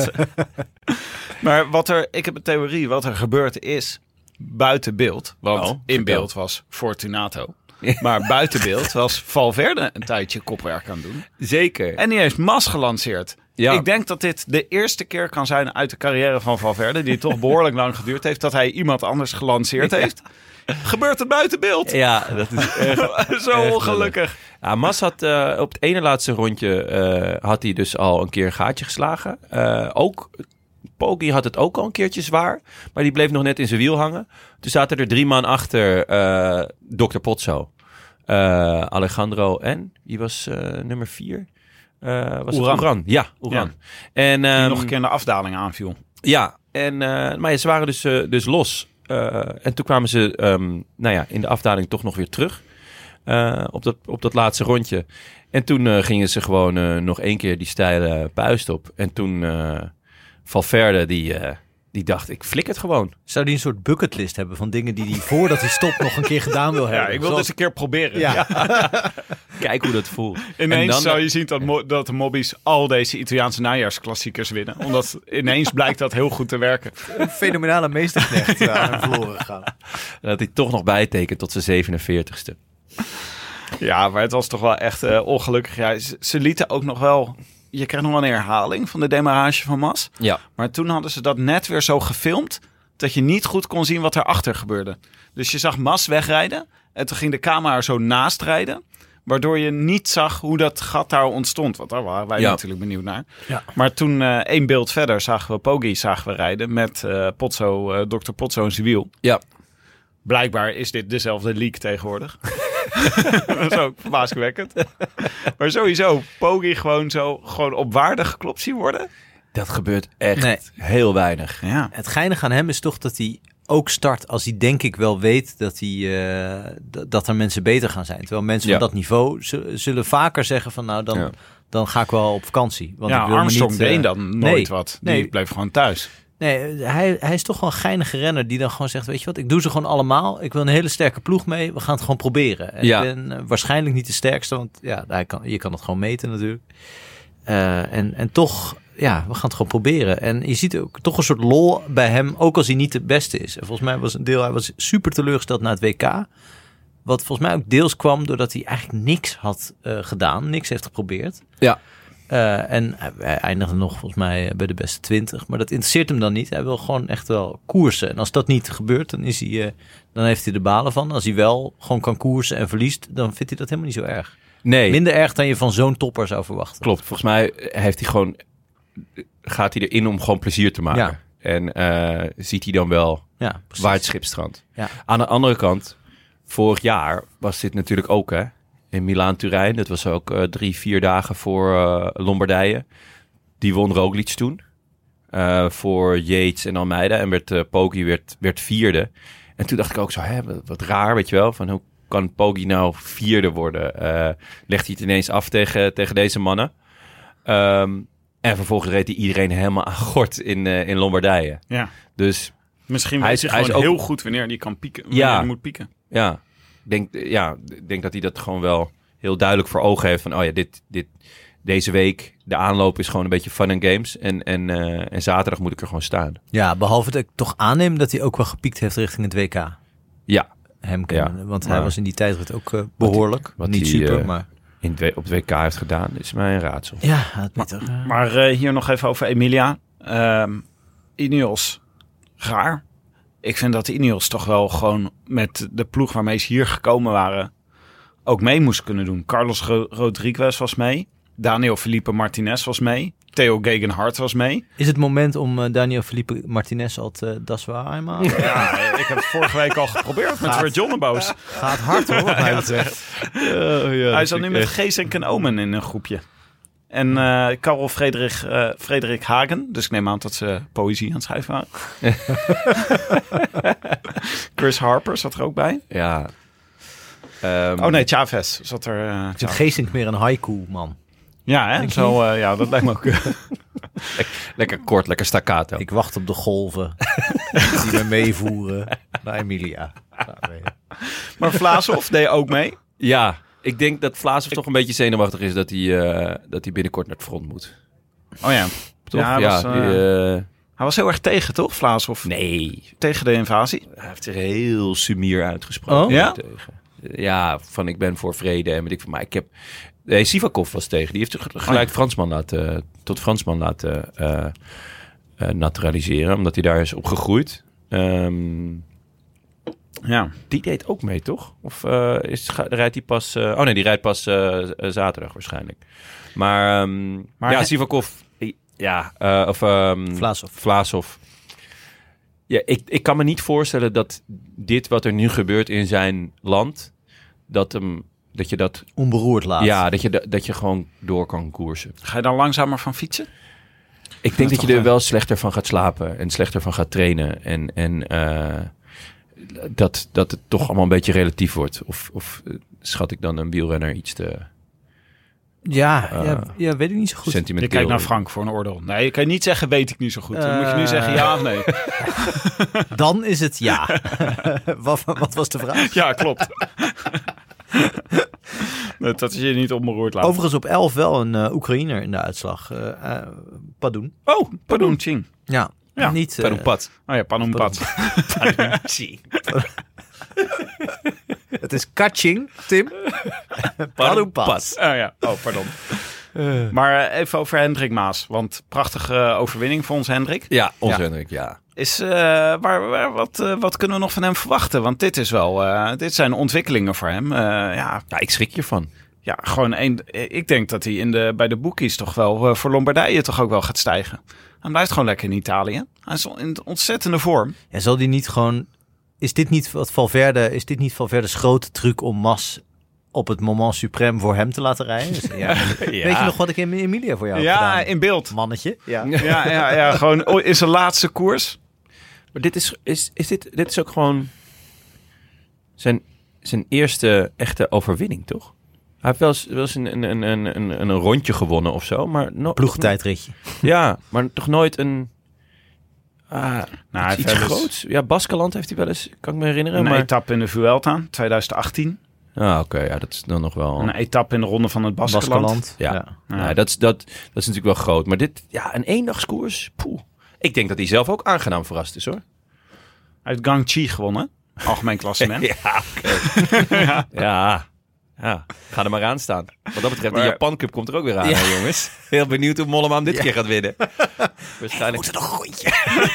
Maar ik heb een theorie, wat er gebeurd is buiten beeld. Want in beeld was Fortunato. Maar buiten beeld was Valverde een tijdje kopwerk aan doen. Zeker. En die heeft Mas gelanceerd. Ja. Ik denk dat dit de eerste keer kan zijn uit de carrière van Valverde, die toch behoorlijk lang geduurd heeft, dat hij iemand anders gelanceerd heeft. Gebeurt het buiten beeld? Ja, dat is echt, zo ongelukkig. Ja, Mas had op het ene laatste rondje had hij dus al een keer een gaatje geslagen. Ook Poggi had het ook al een keertje zwaar, maar die bleef nog net in zijn wiel hangen. Toen zaten er 3 man achter Dr. Pozzo. Alejandro en wie was nummer 4? Was het Uran? Ja, Uran. Ja. En, die nog een keer in de afdaling aanviel. Ja, maar ze waren dus los. En toen kwamen ze in de afdaling toch nog weer terug. op dat laatste rondje. En toen gingen ze gewoon nog 1 keer die steile puist op. En toen Valverde, die dacht, ik flik het gewoon. Zou die een soort bucketlist hebben van dingen die hij voordat hij stopt nog een keer gedaan wil hebben? Ja, ik wil dit een keer proberen. Ja. Kijk hoe dat voelt. Ineens dan, zou je zien dat de mobbies al deze Italiaanse najaarsklassiekers winnen. Omdat ineens blijkt dat heel goed te werken. Een fenomenale meesterknecht aan hem verloren gegaan. Dat hij toch nog bijtekent tot zijn 47ste. Ja, maar het was toch wel echt ongelukkig. Ja, ze lieten ook nog wel... Je kreeg nog wel een herhaling van de demarrage van Mas. Ja. Maar toen hadden ze dat net weer zo gefilmd... dat je niet goed kon zien wat erachter gebeurde. Dus je zag Mas wegrijden... en toen ging de camera er zo naast rijden... waardoor je niet zag hoe dat gat daar ontstond. Want daar waren wij natuurlijk benieuwd naar. Ja. Maar toen 1 beeld verder zagen we Poggi rijden... met Dr. Pozzo in zijn wiel. Ja. Blijkbaar is dit dezelfde leak tegenwoordig. Dat is ook verbazingwekkend. Maar sowieso, Poggi gewoon op waarde geklopt zien worden. Dat gebeurt echt heel weinig. Ja. Het geinige aan hem is toch dat hij ook start als hij denk ik wel weet dat er mensen beter gaan zijn. Terwijl mensen van dat niveau zullen vaker zeggen van dan ga ik wel op vakantie. Want ik wil Armstrong deed dan nooit wat. Die bleef gewoon thuis. Nee, hij is toch wel een geinige renner die dan gewoon zegt, weet je wat, ik doe ze gewoon allemaal. Ik wil een hele sterke ploeg mee. We gaan het gewoon proberen. En ik ben waarschijnlijk niet de sterkste, want je kan het gewoon meten natuurlijk. En toch, we gaan het gewoon proberen. En je ziet ook toch een soort lol bij hem, ook als hij niet de beste is. En volgens mij was hij was super teleurgesteld na het WK. Wat volgens mij ook deels kwam doordat hij eigenlijk niks had gedaan. Niks heeft geprobeerd. Ja. En hij eindigde nog volgens mij bij de beste 20. Maar dat interesseert hem dan niet. Hij wil gewoon echt wel koersen. En als dat niet gebeurt, dan heeft hij de balen van. Als hij wel gewoon kan koersen en verliest, dan vindt hij dat helemaal niet zo erg. Nee. Minder erg dan je van zo'n topper zou verwachten. Klopt. Volgens mij gaat hij erin om gewoon plezier te maken. Ja. En ziet hij dan wel waar het schip strandt. Ja. Aan de andere kant, vorig jaar was dit natuurlijk ook in Milaan-Turijn. Dat was ook 3-4 dagen voor Lombardije. Die won Roglic toen. Voor Yates en Almeida. En Poggi werd 4e. En toen dacht ik ook zo, wat raar, weet je wel. Van hoe kan Poggi nou 4e worden? Legt hij het ineens af tegen deze mannen. En vervolgens reed hij iedereen helemaal aan gort in Lombardije. Ja. Dus misschien weet hij gewoon heel goed wanneer hij kan pieken. Wanneer hij moet pieken. Ja. Ik denk dat hij dat gewoon wel heel duidelijk voor ogen heeft. Van, deze week, de aanloop is gewoon een beetje fun and games. En zaterdag moet ik er gewoon staan. Ja, behalve dat ik toch aanneem dat hij ook wel gepiekt heeft richting het WK. Ja. Want hij was in die tijdrit ook behoorlijk. Wat niet super, maar... op het WK heeft gedaan, is mij een raadsel. Ja, maar hier nog even over Emilia. Ineos, raar. Ik vind dat de Ineos toch wel gewoon met de ploeg waarmee ze hier gekomen waren ook mee moest kunnen doen. Carlos Rodriguez was mee. Daniel Felipe Martinez was mee. Theo Gegenhardt was mee. Is het moment om Daniel Felipe Martinez al das war einmal? Ja, ik heb het vorige week al geprobeerd met Fred Jonneboos. Gaat hard hoor, wat mij betreft. Hij zat nu met Geesink en Omen in een groepje. En Karel Frederik Hagen. Dus ik neem aan dat ze poëzie aan het schrijven waren. Chris Harper zat er ook bij. Ja. Chavez zat er. Is Geesink meer een haiku, man? Ja, hè? Dat lijkt me ook. Lekker kort, lekker staccato. Ik wacht op de golven die me meevoeren naar Emilia. Maar Vlaashoff deed ook mee? Ja. Ik denk dat Vlaashoff toch een beetje zenuwachtig is dat hij binnenkort naar het front moet. Oh ja. Toch? Ja, hij was heel erg tegen, toch, Vlaashoff? Nee. Tegen de invasie? Hij heeft zich heel sumier uitgesproken. Oh? Ja? Tegen. Ja, van ik ben voor vrede en weet ik van. Maar ik heb... Sivakov was tegen. Die heeft zich gelijk tot Fransman laten naturaliseren. Omdat hij daar is opgegroeid. Ja. Die deed ook mee, toch? Of rijdt hij pas... die rijdt pas zaterdag waarschijnlijk. Maar Sivakov... Vlaashoff. Ja, ik kan me niet voorstellen dat dit wat er nu gebeurt in zijn land... dat je dat... onberoerd laat. Ja, dat je gewoon door kan koersen. Ga je dan langzamer van fietsen? Ik denk dat je er wel slechter van gaat slapen... en slechter van gaat trainen. En dat het toch allemaal een beetje relatief wordt. schat ik dan een wielrenner iets te Ja, weet ik niet zo goed. sentimenteel. Je kijkt naar Frank voor een oordeel. Nee, je kan niet zeggen, weet ik niet zo goed. Dan moet je nu zeggen ja of nee. Dan is het ja. Wat was de vraag? Ja, klopt. Dat is je niet onberoerd laten. Overigens op 11 wel een Oekraïner in de uitslag. Padun. Oh, Padun Ching. Ja, Ja, niet... Padunpat. Oh ja, Padunpat. Het is Kaching, Tim. Padunpat. Oh ja, pardon. Maar even over Hendrik Maas. Want prachtige overwinning voor ons Hendrik. Ja, onze Ja. Hendrik, ja. Wat kunnen we nog van hem verwachten? Want dit is wel, dit zijn ontwikkelingen voor hem. Ja, ik schrik hiervan. Ja, gewoon ik denk dat hij bij de bookies toch wel voor Lombardije toch ook wel gaat stijgen. Hij blijft gewoon lekker in Italië. Hij is in ontzettende vorm. Ja, zal die niet gewoon... Is dit niet Valverde's grote truc om Mas op het moment suprême voor hem te laten rijden? Dus, ja. Weet je nog wat ik in Emilia voor jou heb gedaan? Ja, in beeld. Mannetje. Ja. Ja, gewoon in zijn laatste koers. Maar dit is ook gewoon zijn eerste echte overwinning, toch? Hij heeft wel eens een rondje gewonnen of zo. Maar Ploegtijdritje. Ja, maar toch nooit een... hij iets heeft groots. Ja, Baskeland heeft hij wel eens, kan ik me herinneren. Een maar... etappe in de Vuelta, 2018. Oké, ja, dat is dan nog wel... Een etappe in de ronde van het Baskeland. Ja. Dat is natuurlijk wel groot. Maar dit, een eendagskoers, poeh. Ik denk dat hij zelf ook aangenaam verrast is, hoor. Uit Gangchi gewonnen. Algemeen klassement. Ja, oké. Ja. Ga er maar aan staan. Wat dat betreft, de Japan Cup komt er ook weer aan, hè, jongens. Heel benieuwd hoe Mollema hem dit keer gaat winnen. Waarschijnlijk. Moet er nog een rondje.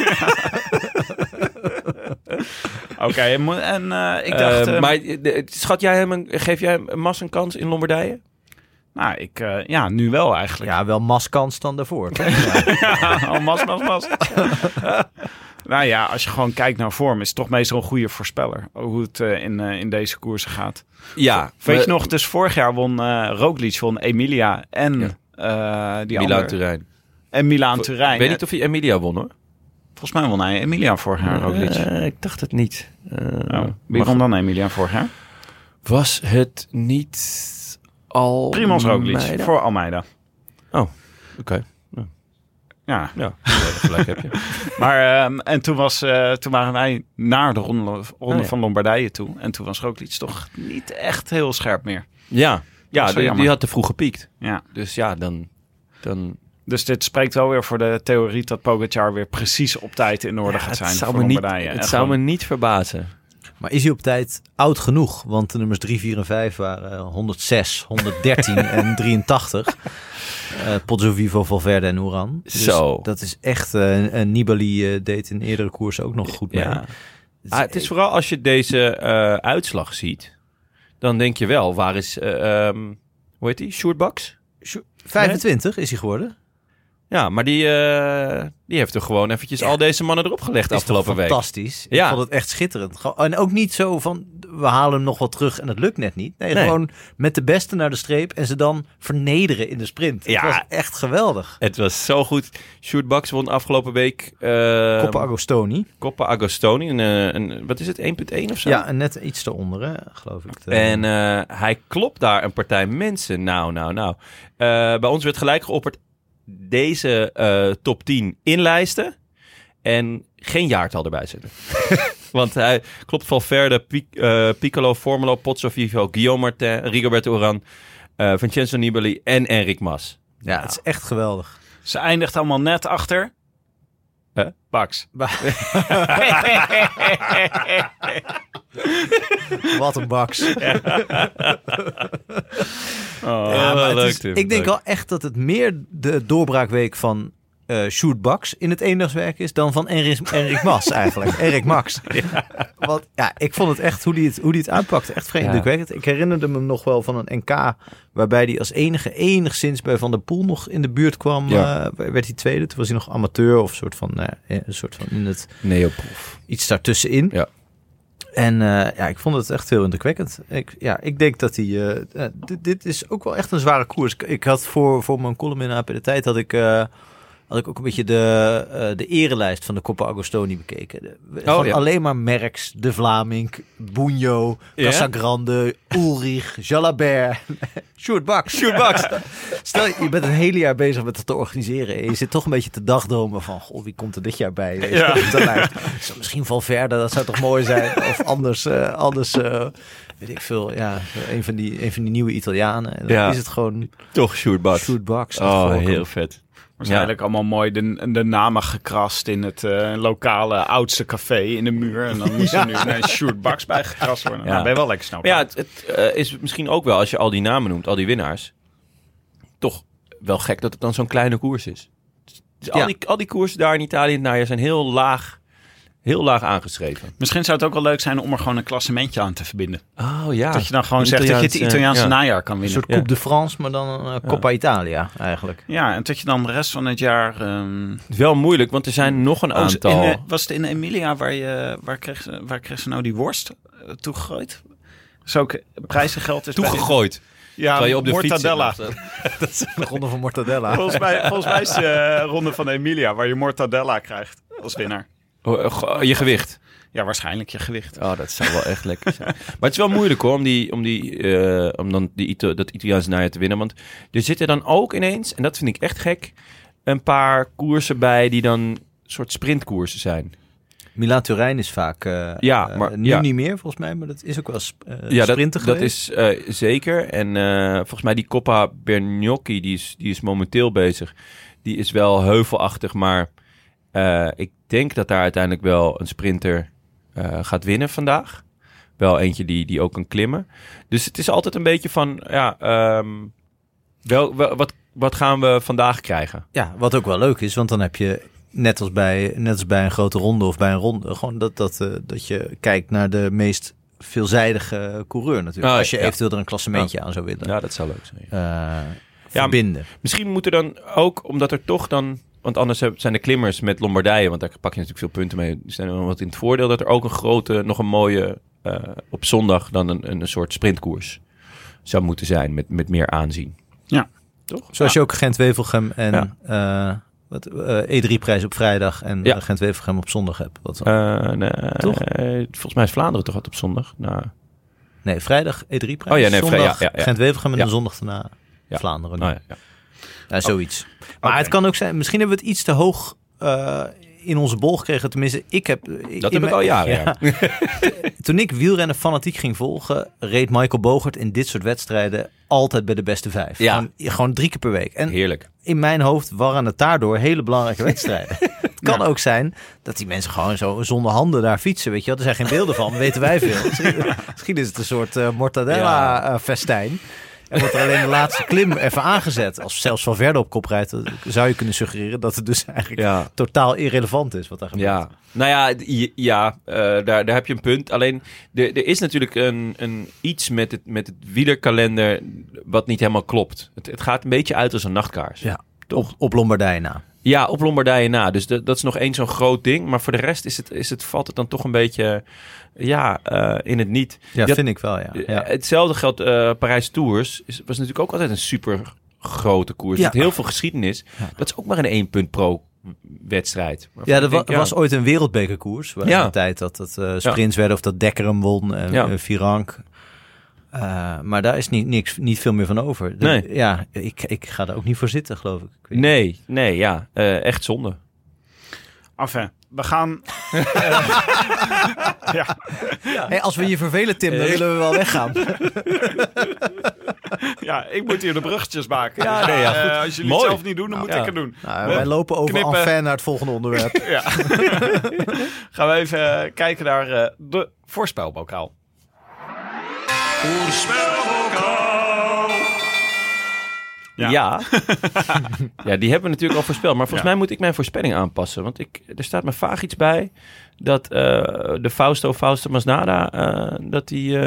Oké, en ik dacht... maar geef jij hem Mas een kans in Lombardije? Nou, nu wel eigenlijk. Ja, wel Mas-kans dan daarvoor. Mas. Nou ja, als je gewoon kijkt naar vorm, is het toch meestal een goede voorspeller. Hoe het in deze koersen gaat. Ja. Weet je nog, dus vorig jaar won Roglic, won Emilia en die Milaan-Turijn. En Milaan-Turijn. Ik weet niet of hij Emilia won, hoor. Volgens mij won hij Emilia vorig jaar, Roglic. Ik dacht het niet. Wie won dan Emilia vorig jaar? Was het niet Primož Roglic voor Almeida. Oh, oké. Ja, gelijk heb je. Maar en toen waren wij naar de ronde van Lombardije toe. En toen was Roglic toch niet echt heel scherp meer. Ja, die had te vroeg gepiekt. Ja. Dus ja, dan... Dus dit spreekt wel weer voor de theorie dat Pogacar weer precies op tijd in orde gaat zijn voor Lombardije. Het zou me niet verbazen. Maar is hij op tijd oud genoeg? Want de nummers 3, 4 en 5 waren 106, 113 en 83. Pozzo Vivo, Valverde en Uran. Dus zo. Dat is echt... Nibali deed in eerdere koersen ook nog goed mee. Ja. Het is vooral als je deze uitslag ziet, dan denk je wel, waar is... hoe heet die? Sjoerd Baks? 25 is hij geworden. Ja, maar die heeft er gewoon eventjes al deze mannen erop gelegd afgelopen week. Fantastisch. Ja. Ik vond het echt schitterend. En ook niet zo van, we halen hem nog wat terug en het lukt net niet. Nee, gewoon met de beste naar de streep en ze dan vernederen in de sprint. Ja. Het was echt geweldig. Het was zo goed. Sjoerd Baks won afgelopen week... Coppa Agostoni. Coppa Agostoni. Wat is het? 1.1 of zo? Ja, en net iets eronder, hè, geloof ik. En hij klopt daar een partij mensen. Nou. Bij ons werd gelijk geopperd deze top 10 inlijsten en geen jaartal erbij zetten. Want hij klopt Valverde, Piccolo, Formolo, Pozzo Vivo, Guillaume Martin, Rigoberto Urán, Vincenzo Nibali en Enric Mas. Ja, het is echt geweldig. Ze eindigt allemaal net achter... Baks. Wat een Baks. Maar leuk, Tim. Ik denk wel echt dat het meer de doorbraakweek van Sjoerd Baks in het eendagswerk is dan van Enric Mas eigenlijk. Enric Max. Want ik vond het echt, hoe die het aanpakte, echt vreemd indrukwekkend. Ik herinnerde me nog wel van een NK waarbij hij als enigszins bij Van der Poel nog in de buurt kwam. Werd hij tweede. Toen was hij nog amateur of een soort van in het... Neoproef. Iets daartussenin. Ja. En ik vond het echt heel indrukwekkend. Ik denk dat hij... dit is ook wel echt een zware koers. Ik had voor mijn column in AP De Tijd had ik had ik ook een beetje de erelijst van de Coppa Agostoni bekeken. Gewoon alleen maar Merckx, De Vlaming, Bunjo, Casagrande, Ulrich, Jalabert, Sjoerd Baks. Stel, je bent een hele jaar bezig met het te organiseren. En je zit toch een beetje te dagdromen van, goh, wie komt er dit jaar bij? Misschien Valverde, dat zou toch mooi zijn? Of anders weet ik veel, een van die nieuwe Italianen. En dan is het gewoon... Toch Sjoerd Baks. Oh, heel vet. Waarschijnlijk allemaal mooi de namen gekrast in het lokale oudste café in de muur. En dan moest er nu een Sjoerd Baks bij gekrast worden. Nou, ben je wel lekker snel. Ja, het is misschien ook wel, als je al die namen noemt, al die winnaars, toch wel gek dat het dan zo'n kleine koers is. Dus al die koersen daar in Italië in het najaar zijn heel laag aangeschreven. Misschien zou het ook wel leuk zijn om er gewoon een klassementje aan te verbinden. Oh ja. Dat je dan gewoon zegt dat je het Italiaanse najaar kan winnen. Een soort Coupe de France, maar dan een Coppa Italia eigenlijk. Ja, en dat je dan de rest van het jaar... Het is wel moeilijk, want er zijn nog een aantal... Was het in Emilia waar kreeg ze nou die worst toegegooid? Dus ook prijzengeld is toegegooid? Ja, je op de mortadella. Dat is de ronde van mortadella. Volgens mij is de ronde van Emilia waar je mortadella krijgt als winnaar. Je gewicht? Ja, waarschijnlijk je gewicht. Oh, dat zou wel echt lekker zijn. Maar het is wel moeilijk hoor, om dat Italiaanse najaar te winnen. Want er zitten dan ook ineens, en dat vind ik echt gek, een paar koersen bij die dan soort sprintkoersen zijn. Milaan-Turijn is vaak niet meer volgens mij, maar dat is ook wel sprinten geweest. Dat is zeker. En volgens mij die Coppa Bernocchi, die is momenteel bezig. Die is wel heuvelachtig, maar ik denk dat daar uiteindelijk wel een sprinter gaat winnen vandaag. Wel eentje die ook kan klimmen. Dus het is altijd een beetje van, wat gaan we vandaag krijgen? Ja, wat ook wel leuk is, want dan heb je net als bij een grote ronde of bij een ronde, gewoon dat je kijkt naar de meest veelzijdige coureur natuurlijk. Als je eventueel er een klassementje aan zou willen. Ja, dat zou leuk zijn. Verbinden. Misschien moet er dan ook, omdat er toch dan... Want anders zijn de klimmers met Lombardije, want daar pak je natuurlijk veel punten mee. Die zijn dan wat in het voordeel dat er ook nog een mooie op zondag dan een soort sprintkoers zou moeten zijn met meer aanzien. Ja, toch? Zoals je ook Gent-Wevelgem en E3-prijs op vrijdag en Gent-Wevelgem op zondag hebt. Toch? Volgens mij is Vlaanderen toch altijd op zondag. Nou. Nee, vrijdag E3-prijs. Zondag Gent-Wevelgem en de zondag daarna Vlaanderen. Oh, ja. Zoiets. Maar het kan ook zijn, misschien hebben we het iets te hoog in onze bol gekregen. Tenminste, dat heb ik al jaren. Ja. Toen ik wielrennen fanatiek ging volgen, reed Michael Bogert in dit soort wedstrijden altijd bij de beste 5. Ja. Gewoon 3 keer per week. En heerlijk. In mijn hoofd waren het daardoor hele belangrijke wedstrijden. Het kan ook zijn dat die mensen gewoon zo zonder handen daar fietsen. Weet je wel? Er zijn geen beelden van, weten wij veel. Misschien is het een soort mortadella-festijn. En wordt er alleen de laatste klim even aangezet. Als zelfs Valverde op kop rijdt, zou je kunnen suggereren dat het dus eigenlijk totaal irrelevant is wat daar gebeurt. Ja, nou daar heb je een punt. Alleen, er is natuurlijk een iets met het wielerkalender wat niet helemaal klopt. Het gaat een beetje uit als een nachtkaars. Ja, op Lombardije na. Ja, op Lombardije na. Dus dat is nog één zo'n groot ding. Maar voor de rest valt het dan toch een beetje in het niet. Ja, vind ik wel, ja. Hetzelfde geldt Parijs Tours. Was natuurlijk ook altijd een super grote koers. Met heel veel geschiedenis. Ja. Dat is ook maar een 1 punt pro wedstrijd. Ja, er was ooit een wereldbekerkoers. Waar in de tijd dat het sprints werden of dat Dekker hem won en Virank. Maar daar is niet veel meer van over. Nee. Ja, ik ga daar ook niet voor zitten, geloof ik. Echt zonde. Enfin, we gaan... Hey, als we je vervelen, Tim, dan willen we wel weggaan. Ja, ik moet hier de bruggetjes maken. Ja, goed. Als jullie het zelf niet doen, dan moet ik het doen. Nou, wij lopen over enfin naar het volgende onderwerp. Ja. Gaan we even kijken naar de voorspelbokaal. Ja, die hebben we natuurlijk al voorspeld. Maar volgens mij moet ik mijn voorspelling aanpassen. Want er staat me vaag iets bij dat de Fausto Masnada, dat die...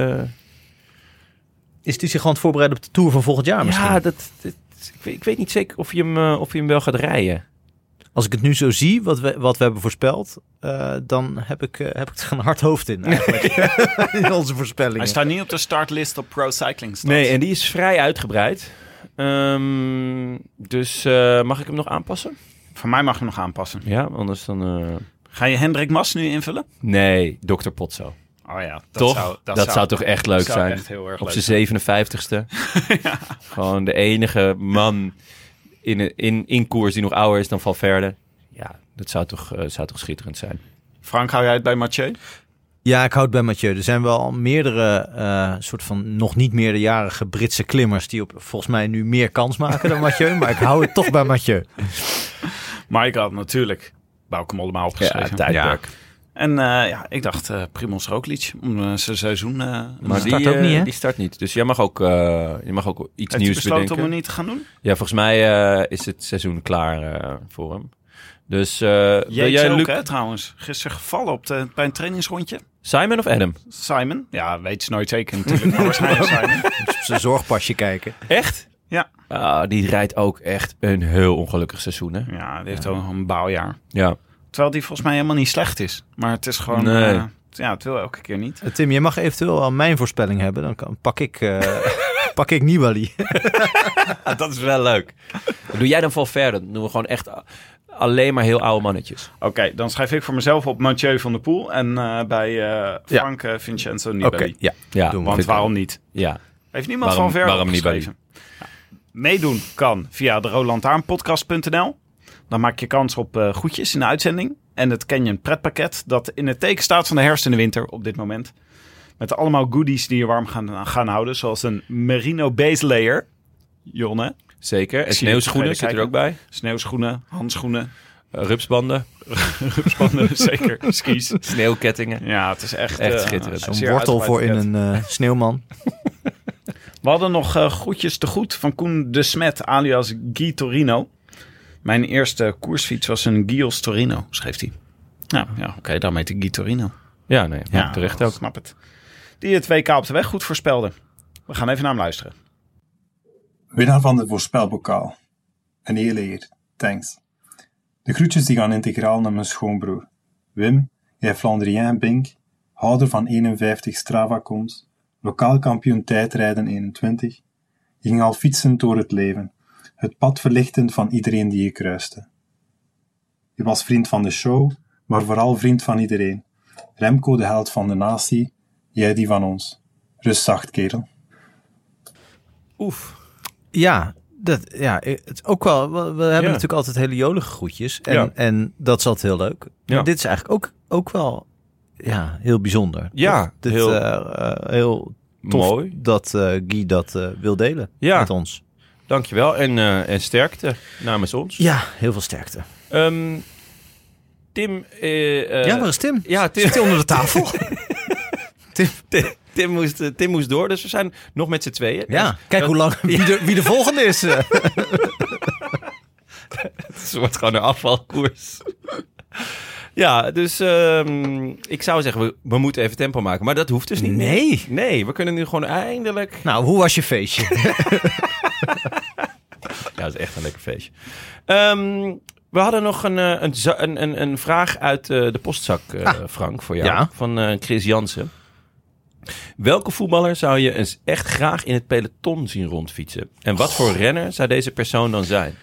Is die zich gewoon aan het voorbereiden op de Tour van volgend jaar misschien? Ja, ik weet niet zeker of je hem wel gaat rijden. Als ik het nu zo zie, wat we hebben voorspeld, dan heb ik er een hard hoofd in eigenlijk. In onze voorspellingen. Hij staat niet op de startlist op Pro Cycling Stats. Nee, en die is vrij uitgebreid. Dus mag ik hem nog aanpassen? Van mij mag je nog aanpassen. Ja, anders dan... Ga je Hendrik Mas nu invullen? Nee, Dr. Potso. Oh ja, Toch? Dat zou toch echt leuk zijn? Echt heel erg Op leuk zijn 57ste. Ja. Gewoon de enige man in koers die nog ouder is dan Valverde. Ja, dat zou toch schitterend zijn. Frank, hou jij het bij Mathieu? Ja, ik hou het bij Mathieu. Er zijn wel meerdere soort van nog niet meerderjarige Britse klimmers die volgens mij nu meer kans maken dan Mathieu. Maar ik hou het toch bij Mathieu. Maar ik had natuurlijk Bauke Mollema opgeschreven. Ja, tijdperk. En ik dacht Primož Roglič om zijn seizoen. Maar start ook niet, hè? Die start niet. Dus jij mag ook iets heeft nieuws besloten bedenken. om hem niet te gaan doen? Ja, volgens mij is het seizoen klaar voor hem. Dus jij ook, Luc... hè, trouwens. Gisteren gevallen bij een trainingsrondje. Simon of Adam? Simon? Ja, weet je nooit zeker natuurlijk. Maar waarschijnlijk Simon. Op zijn zorgpasje kijken. Echt? Ja. Die rijdt ook echt een heel ongelukkig seizoen, hè? Ja, die heeft ook een bouwjaar. Ja. Terwijl die volgens mij helemaal niet slecht is. Maar het is gewoon... Nee. het wil elke keer niet. Tim, je mag eventueel al mijn voorspelling hebben. Dan pak ik Nibali. Dat is wel leuk. Doe jij dan Valverde? Dan doen we gewoon echt alleen maar heel oude mannetjes. Oké, dan schrijf ik voor mezelf op Mathieu van der Poel. En bij Frank Vincenzo Nibali. Oké, Ja, Want waarom niet? Ja. Heeft niemand van Verder opgeschreven? Ja. Meedoen kan via de roodlantaarnpodcast.nl. Dan maak je kans op goedjes in de uitzending. En het Canyon pretpakket dat in het teken staat van de herfst en de winter op dit moment. Met allemaal goodies die je warm gaan houden. Zoals een merino base layer. Jonne. Zeker. En sneeuwschoenen zit er ook bij. Sneeuwschoenen, handschoenen. Rupsbanden. Rupsbanden, zeker. Skis. Sneeuwkettingen. Ja, het is echt schitterend. Zo'n wortel voor in een sneeuwman. We hadden nog groetjes te goed van Koen de Smet, alias Guy Torino. Mijn eerste koersfiets was een Gios Torino, schreef hij. Nou, ja, oké, daarom heet hij Guy Torino. Ja, nee, terecht ook. Snap het. Die het WK op de weg goed voorspelde. We gaan even naar hem luisteren. Winnaar van de voorspelbokaal. Een hele eer, thanks. De groetjes die gaan integraal naar mijn schoonbroer. Wim, jij Flandrien Bink, houder van 51 Strava-cons, lokaal kampioen tijdrijden 21. Je ging al fietsend door het leven, het pad verlichtend van iedereen die je kruiste. Je was vriend van de show, maar vooral vriend van iedereen. Remco de held van de natie, jij die van ons. Rust zacht, kerel. Oef. Ja, het is ook wel. We hebben natuurlijk altijd hele jolige groetjes. En dat is altijd heel leuk. Ja. Maar dit is eigenlijk ook wel heel bijzonder. Ja, dit heel tof mooi dat Guy dat wil delen met ons. Dankjewel en sterkte namens ons. Ja, heel veel sterkte. Tim... waar is Tim? Ja, Tim. Zit hij onder de tafel? Tim moest door, dus we zijn nog met z'n tweeën. Ja, kijk hoe lang wie de volgende is. Het wordt gewoon een afvalkoers. Ja, dus ik zou zeggen, we moeten even tempo maken. Maar dat hoeft dus niet. Nee, we kunnen nu gewoon eindelijk... Nou, hoe was je feestje? Ja, dat is echt een lekker feestje. We hadden nog een vraag uit de postzak, Frank, voor jou. Ja. Van Chris Jansen. Welke voetballer zou je eens echt graag in het peloton zien rondfietsen? En wat voor renner zou deze persoon dan zijn?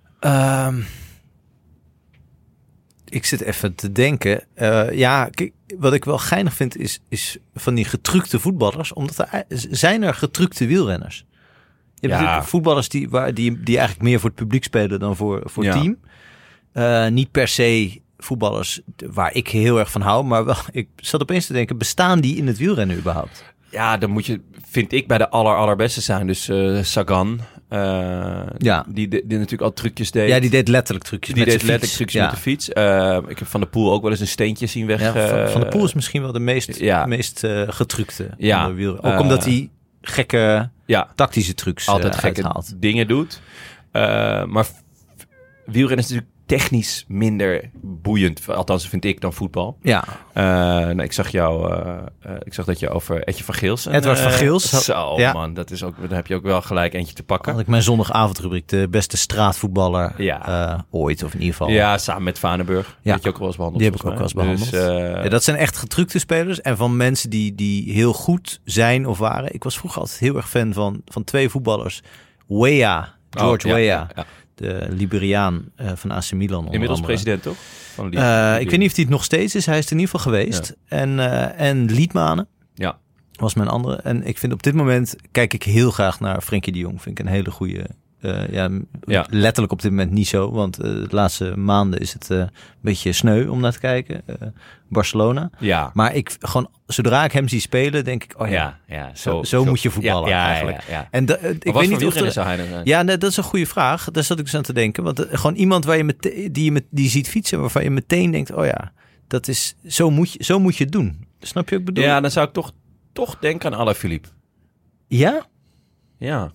Ik zit even te denken. Kijk, wat ik wel geinig vind is van die getrukte voetballers. Omdat zijn er getrukte wielrenners. Je hebt natuurlijk voetballers die eigenlijk meer voor het publiek spelen dan voor het team. Niet per se voetballers waar ik heel erg van hou. Maar wel, ik zat opeens te denken, bestaan die in het wielrennen überhaupt? Ja, dan moet je, vind ik, bij de allerbeste zijn. Dus Sagan, die natuurlijk al trucjes deed. Ja, die deed letterlijk trucjes met de fiets. Ik heb Van der Poel ook wel eens een steentje zien weg. Van der Poel is misschien wel de meest getrukte wielrenner. Ook omdat hij gekke tactische trucs altijd gekke uithaalt. Dingen doet. Maar wielrennen is natuurlijk technisch minder boeiend, althans vind ik, dan voetbal. Ja. Ik zag dat je over Etje van Geels... Edward van Geels. Zo, man, dat is ook, dan heb je ook wel gelijk eentje te pakken. Had ik mijn zondagavondrubriek, de beste straatvoetballer ooit, of in ieder geval. Ja, samen met Vanenburg. Ja. Dat je ook wel eens behandeld. Die heb ik ook wel eens behandeld. Dus, dat zijn echt getrukte spelers. En van mensen die heel goed zijn of waren. Ik was vroeger altijd heel erg fan van twee voetballers. Weah, George Weah. Ja. De Liberiaan van AC Milan. onder Inmiddels andere. president, toch? Van Ik weet niet of hij het nog steeds is. Hij is er in ieder geval geweest. Ja. En Liedmanen Ja. was mijn andere. En ik vind op dit moment kijk ik heel graag naar Frenkie de Jong. Vind ik een hele goede. Letterlijk op dit moment niet zo. Want de laatste maanden is het een beetje sneu om naar te kijken. Barcelona. Ja. Maar zodra ik hem zie spelen, denk ik, zo moet je voetballen eigenlijk. Ja. En ik weet niet of zou hij dan zijn? Ja, dat is een goede vraag. Daar zat ik dus aan te denken. Want gewoon iemand waar je die ziet fietsen, waarvan je meteen denkt, dat is zo moet je het doen. Snap je wat ik bedoel? Ja, dan zou ik toch denken aan Alaphilippe. Ja? Ja.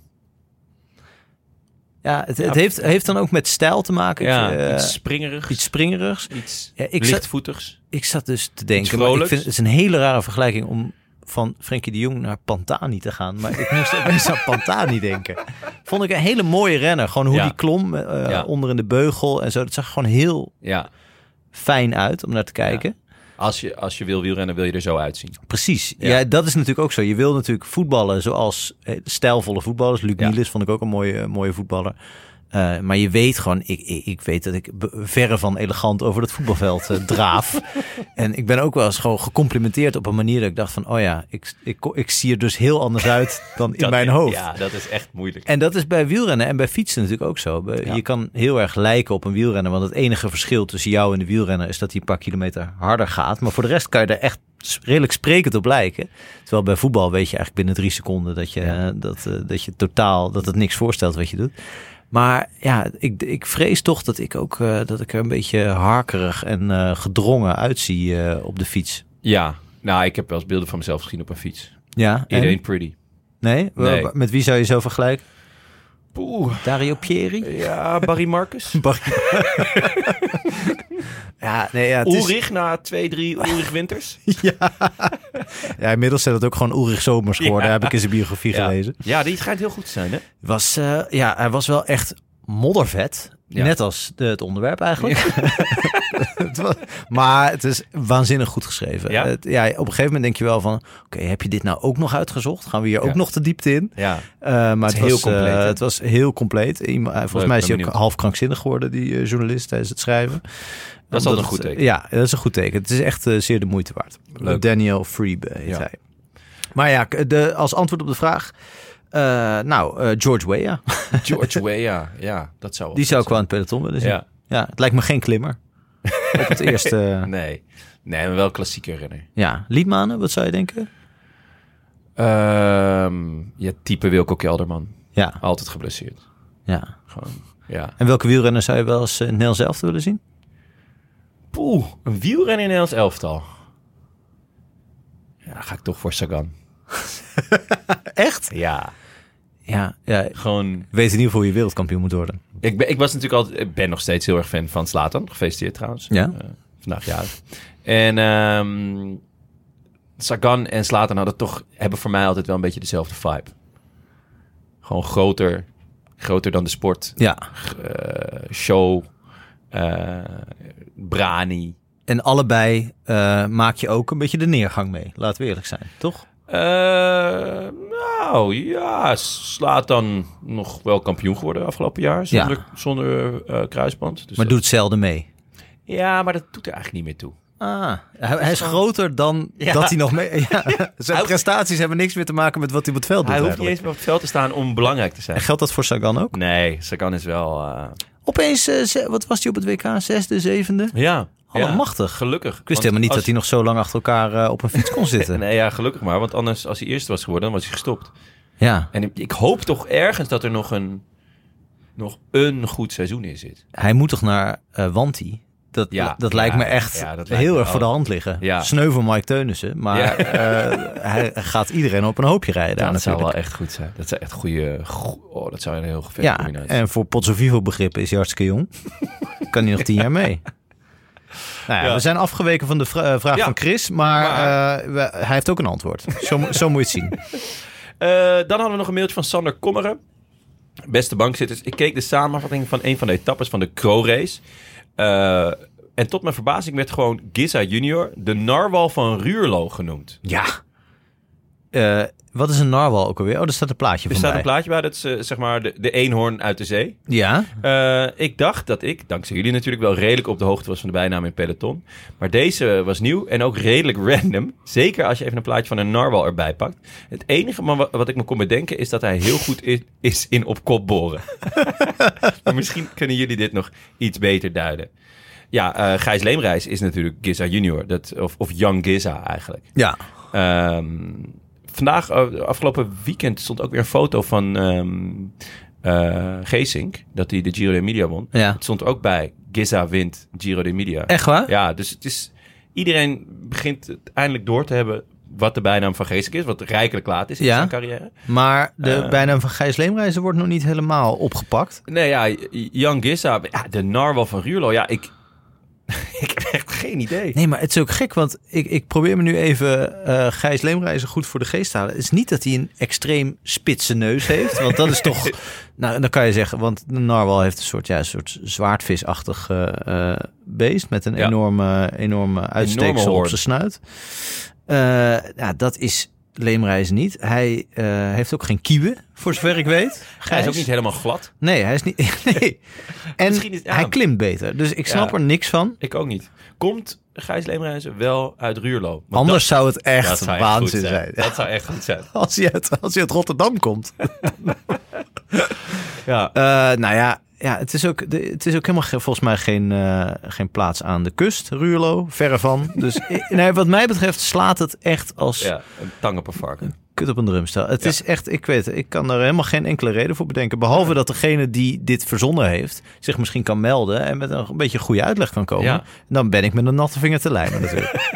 Ja, het heeft dan ook met stijl te maken. Ja, iets springerigs. Iets lichtvoetigs. Ik zat dus te denken, maar ik vind het is een hele rare vergelijking om van Frenkie de Jong naar Pantani te gaan. Maar ik moest opeens aan Pantani denken. Vond ik een hele mooie renner. Gewoon hoe die klom onder in de beugel en zo. Dat zag gewoon heel fijn uit om naar te kijken. Ja. Als je wil wielrennen, wil je er zo uitzien. Precies. Ja, dat is natuurlijk ook zo. Je wil natuurlijk voetballen zoals stijlvolle voetballers. Luc Niels vond ik ook een mooie voetballer. Maar je weet gewoon, ik weet dat ik verre van elegant over het voetbalveld draaf. En ik ben ook wel eens gewoon gecomplimenteerd op een manier dat ik dacht van, ik zie er dus heel anders uit dan in mijn hoofd. Ja, dat is echt moeilijk. En dat is bij wielrennen en bij fietsen natuurlijk ook zo. Je kan heel erg lijken op een wielrenner, want het enige verschil tussen jou en de wielrenner is dat hij een paar kilometer harder gaat. Maar voor de rest kan je er echt redelijk sprekend op lijken. Terwijl bij voetbal weet je eigenlijk binnen 3 seconden dat het niks voorstelt wat je doet. Maar ja, ik vrees toch dat ik er een beetje harkerig en gedrongen uitzie op de fiets. Ja, nou, ik heb wel eens beelden van mezelf gezien op een fiets. Ja, It ain't pretty. Nee? Met wie zou je zo vergelijken? Dario Pieri? Ja, Barry Marcus. Ulrich na 2-3 Ulrich Winters. Ja, inmiddels zijn het ook gewoon Ulrich Zomers geworden. Daar heb ik in zijn biografie gelezen. Ja, die schijnt heel goed te zijn, hè? Hij was wel echt moddervet. Ja. Net als het onderwerp eigenlijk. Maar het is waanzinnig goed geschreven. Ja? Op een gegeven moment denk je wel van, oké, heb je dit nou ook nog uitgezocht? Gaan we hier ook nog de diepte in? Ja. Maar het was heel compleet. Volgens mij is hij ook half krankzinnig geworden, die journalist, tijdens het schrijven. Dat is altijd een goed teken. Ja, dat is een goed teken. Het is echt zeer de moeite waard. Leuk. Daniel Friebe heet hij. Maar ja, als antwoord op de vraag... George Weah. George Weah, ja, dat zou wel. Die zou ik wel aan het peloton willen zien. Ja, het lijkt me geen klimmer. Op het eerste... Nee, maar wel klassieke renner. Ja, Liedmanen, wat zou je denken? Type Wilco Kelderman. Ja. Altijd geblesseerd. Ja. Gewoon, ja. En welke wielrenner zou je wel eens in Nederlands elftal willen zien? Een wielrenner in Nederlands elftal. Ja, ga ik toch voor Sagan. Echt? Ja. Ja. Gewoon... Weet in ieder geval hoe je wereldkampioen moet worden. Ik was natuurlijk altijd... Ik ben nog steeds heel erg fan van Zlatan. Gefeliciteerd trouwens. Ja. Vandaag jarig. En Sagan en Zlatan hebben voor mij altijd wel een beetje dezelfde vibe. Gewoon groter dan de sport. Ja. Show. Brani. En allebei maak je ook een beetje de neergang mee. Laten we eerlijk zijn, toch? Zlatan nog wel kampioen geworden afgelopen jaar. Zonder kruisband. Dus maar doet zelden mee. Ja, maar dat doet er eigenlijk niet meer toe. Hij is groter dan dat hij nog mee... Ja. Zijn prestaties hebben niks meer te maken met wat hij op het veld doet. Hij hoeft niet eens meer op het veld te staan om belangrijk te zijn. En geldt dat voor Sagan ook? Nee, Sagan is wel... Opeens, wat was hij op het WK? 6e, 7e? Ja. Allemachtig. Gelukkig. Ik wist helemaal niet dat hij nog zo lang achter elkaar op een fiets kon zitten. Nee, ja, gelukkig maar. Want anders, als hij eerste was geworden, dan was hij gestopt. Ja. En ik hoop toch ergens dat er nog een goed seizoen in zit. Hij moet toch naar Wanty? Dat lijkt me echt heel erg voor de hand liggen. Ja. Sneu voor Mike Teunissen. Maar hij gaat iedereen op een hoopje rijden. Dat zou wel echt goed zijn. Dat zou echt dat zou een heel gevecht combinatie. En voor Pozzo Vivo begrippen is hij hartstikke jong. Kan hij nog 10 jaar mee. We zijn afgeweken van de vraag van Chris. Maar hij heeft ook een antwoord. Zo moet je het zien. Dan hadden we nog een mailtje van Sander Kommeren. Beste bankzitters. Ik keek de samenvatting van een van de etappes van de Kro-race. En tot mijn verbazing werd gewoon Giza Junior de narwal van Ruurlo genoemd. Ja. Wat is een narwal ook alweer? Oh, er staat een plaatje van Er staat bij. een plaatje bij, dat is zeg maar de eenhoorn uit de zee. Ja? Ik dacht dat ik, dankzij jullie natuurlijk, wel redelijk op de hoogte was van de bijnaam in Peloton. Maar deze was nieuw en ook redelijk random. Zeker als je even een plaatje van een narwal erbij pakt. Het enige wat ik me kon bedenken is dat hij heel goed is in op kop boren. Maar misschien kunnen jullie dit nog iets beter duiden. Ja, Gijs Leemreis is natuurlijk Giza junior. Of Young Giza eigenlijk. Ja. Vandaag, afgelopen weekend, stond ook weer een foto van Geesink. Dat hij de Giro d'Emilia won. Ja. Het stond er ook bij. Giza wint Giro d'Emilia. Echt waar? Ja, dus het is... Iedereen begint het eindelijk door te hebben wat de bijnaam van Geesink is. Wat rijkelijk laat is in zijn carrière. Maar de bijnaam van Gijs Leemreizen wordt nog niet helemaal opgepakt. Nee, ja, Young Giza. Ja, de narwal van Ruurlo. Ja, ik heb echt geen idee. Nee, maar het is ook gek, want ik probeer me nu even Gijs Leemreizen goed voor de geest te halen. Het is niet dat hij een extreem spitse neus heeft, want dat is toch... Nou, dan kan je zeggen, want de narwal heeft een soort zwaardvisachtig beest met een enorme uitsteeksel op zijn snuit. Dat is Leemreizen niet. Hij heeft ook geen kieuwen, voor zover ik weet. Hij is ook niet helemaal glad. Nee, hij is niet... Nee. En hij klimt beter. Dus ik snap er niks van. Ik ook niet. Komt Gijs Leemreizen wel uit Ruurlo? Want anders zou het echt waanzin zijn. Dat zou echt goed zijn. Als hij uit Rotterdam komt. Ja. Het is ook helemaal volgens mij geen plaats aan de kust, Ruurlo. Verre van. Dus wat mij betreft slaat het echt als... Ja, een tang op een varken. Kut op een drumstel. Het is echt, ik weet het, ik kan er helemaal geen enkele reden voor bedenken. Behalve dat degene die dit verzonnen heeft zich misschien kan melden en met een beetje goede uitleg kan komen. Ja. Dan ben ik met een natte vinger te lijmen natuurlijk.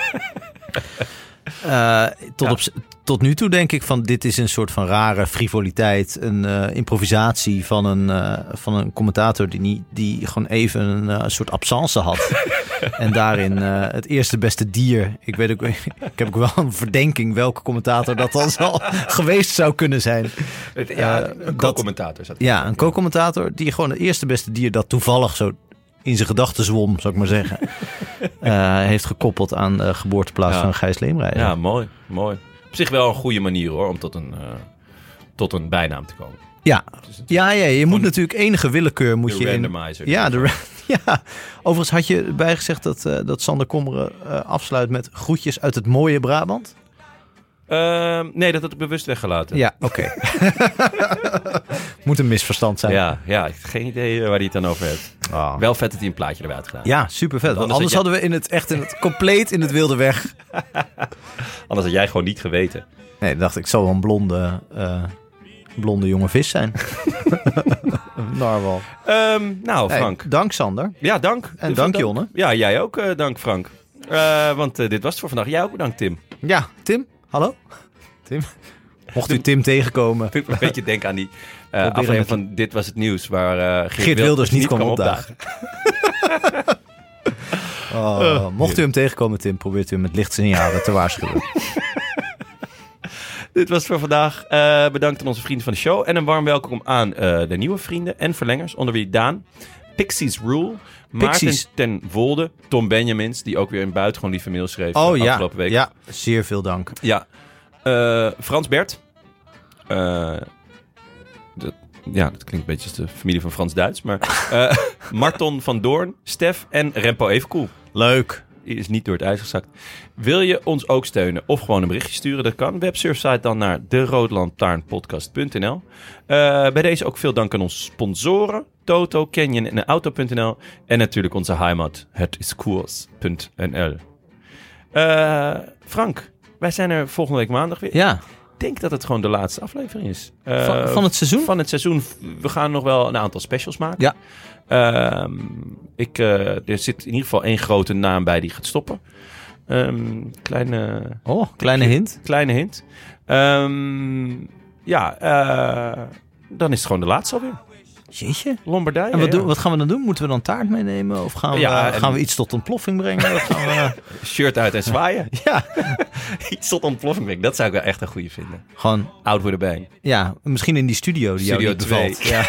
Tot nu toe denk ik van dit is een soort van rare frivoliteit, een improvisatie van een commentator die gewoon even een soort absence had. En daarin het eerste beste dier. Ik heb ook wel een verdenking welke commentator dat dan zal geweest zou kunnen zijn. Een co-commentator. Ja, een co-commentator die gewoon het eerste beste dier dat toevallig zo in zijn gedachten zwom, zou ik maar zeggen. Heeft gekoppeld aan de geboorteplaats van Gijs Leemreizen. Ja, mooi. Op zich wel een goede manier hoor, om tot een bijnaam te komen. Ja, je moet natuurlijk enige willekeur moet je randomizer. Ja, overigens had je erbij gezegd dat Sander Kommeren afsluit met groetjes uit het mooie Brabant? Nee, dat had ik bewust weggelaten. Ja, oké. Moet een misverstand zijn. Ja, ik heb geen idee waar hij het dan over heeft. Oh. Wel vet dat hij een plaatje erbij had gedaan. Ja, super vet. Anders hadden we compleet in het wilde weg. Anders had jij gewoon niet geweten. Nee, ik dacht ik zal wel een blonde jonge vis zijn. Narwal. Frank. Dank Sander. Ja, dank. En dank Jonne. Ja, jij ook dank Frank. Want dit was het voor vandaag. Jij ook bedankt Tim. Ja, Tim. Hallo? Tim. Mocht u Tim tegenkomen. Ik een beetje denken aan die aflevering van Dit Was Het Nieuws, waar Geert Wilders niet kwam opdagen. Mocht u hem tegenkomen, Tim, probeert u hem met lichtsignalen te waarschuwen. Dit was het voor vandaag. Bedankt aan onze vrienden van de show. En een warm welkom aan de nieuwe vrienden en verlengers, onder wie Daan, Pixies Rule, Maarten ten Wolde, Tom Benjamins, die ook weer een buitengewoon lieve mail schreef afgelopen week. Ja, zeer veel dank. Ja. Frans Bert. Dat klinkt een beetje als de familie van Frans Duits. Maar Marton van Doorn, Stef en Rempo Evenkoel. Leuk. Die is niet door het ijs gezakt. Wil je ons ook steunen of gewoon een berichtje sturen? Dat kan. Websurfsite dan naar deroodlantaarnpodcast.nl. Bij deze ook veel dank aan onze sponsoren. Toto, Canyon en Auto.nl. En natuurlijk onze heimat, hetiskoers.nl. Frank, wij zijn er volgende week maandag weer. Ja. Ik denk dat het gewoon de laatste aflevering is. Van het seizoen? Van het seizoen. We gaan nog wel een aantal specials maken. Ja. Er zit in ieder geval één grote naam bij die gaat stoppen. Kleine hint. Kleine hint. Dan is het gewoon de laatste alweer. Jeetje. Lombardije. En wat gaan we dan doen? Moeten we dan taart meenemen? Of gaan we iets tot ontploffing brengen? Shirt uit en zwaaien. Ja. Iets tot ontploffing brengen. Dat zou ik wel echt een goede vinden. Gewoon Out with a bang. Ja, misschien in die studio die jou niet bevalt. Ja.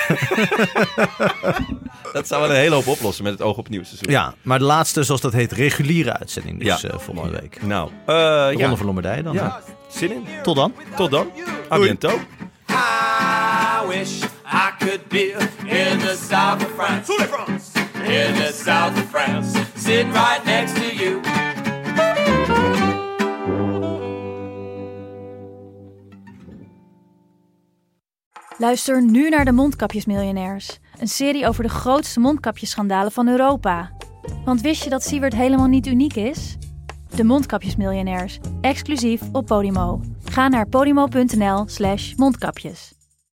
Dat zou wel een hele hoop oplossen met het oog op het nieuwe seizoen. Ja, maar de laatste, zoals dat heet, reguliere uitzending. Dus volgende week. Nou, Ronde van Lombardije dan. Ja. Zin in. Tot dan. Tot dan. A bientôt. I wish I could be in the south of France. In the south of France. Sitting right next to you. Luister nu naar de Mondkapjesmiljonairs. Een serie over de grootste mondkapjesschandalen van Europa. Want wist je dat Siewert helemaal niet uniek is? De Mondkapjesmiljonairs, exclusief op Podimo. Ga naar podimo.nl/mondkapjes.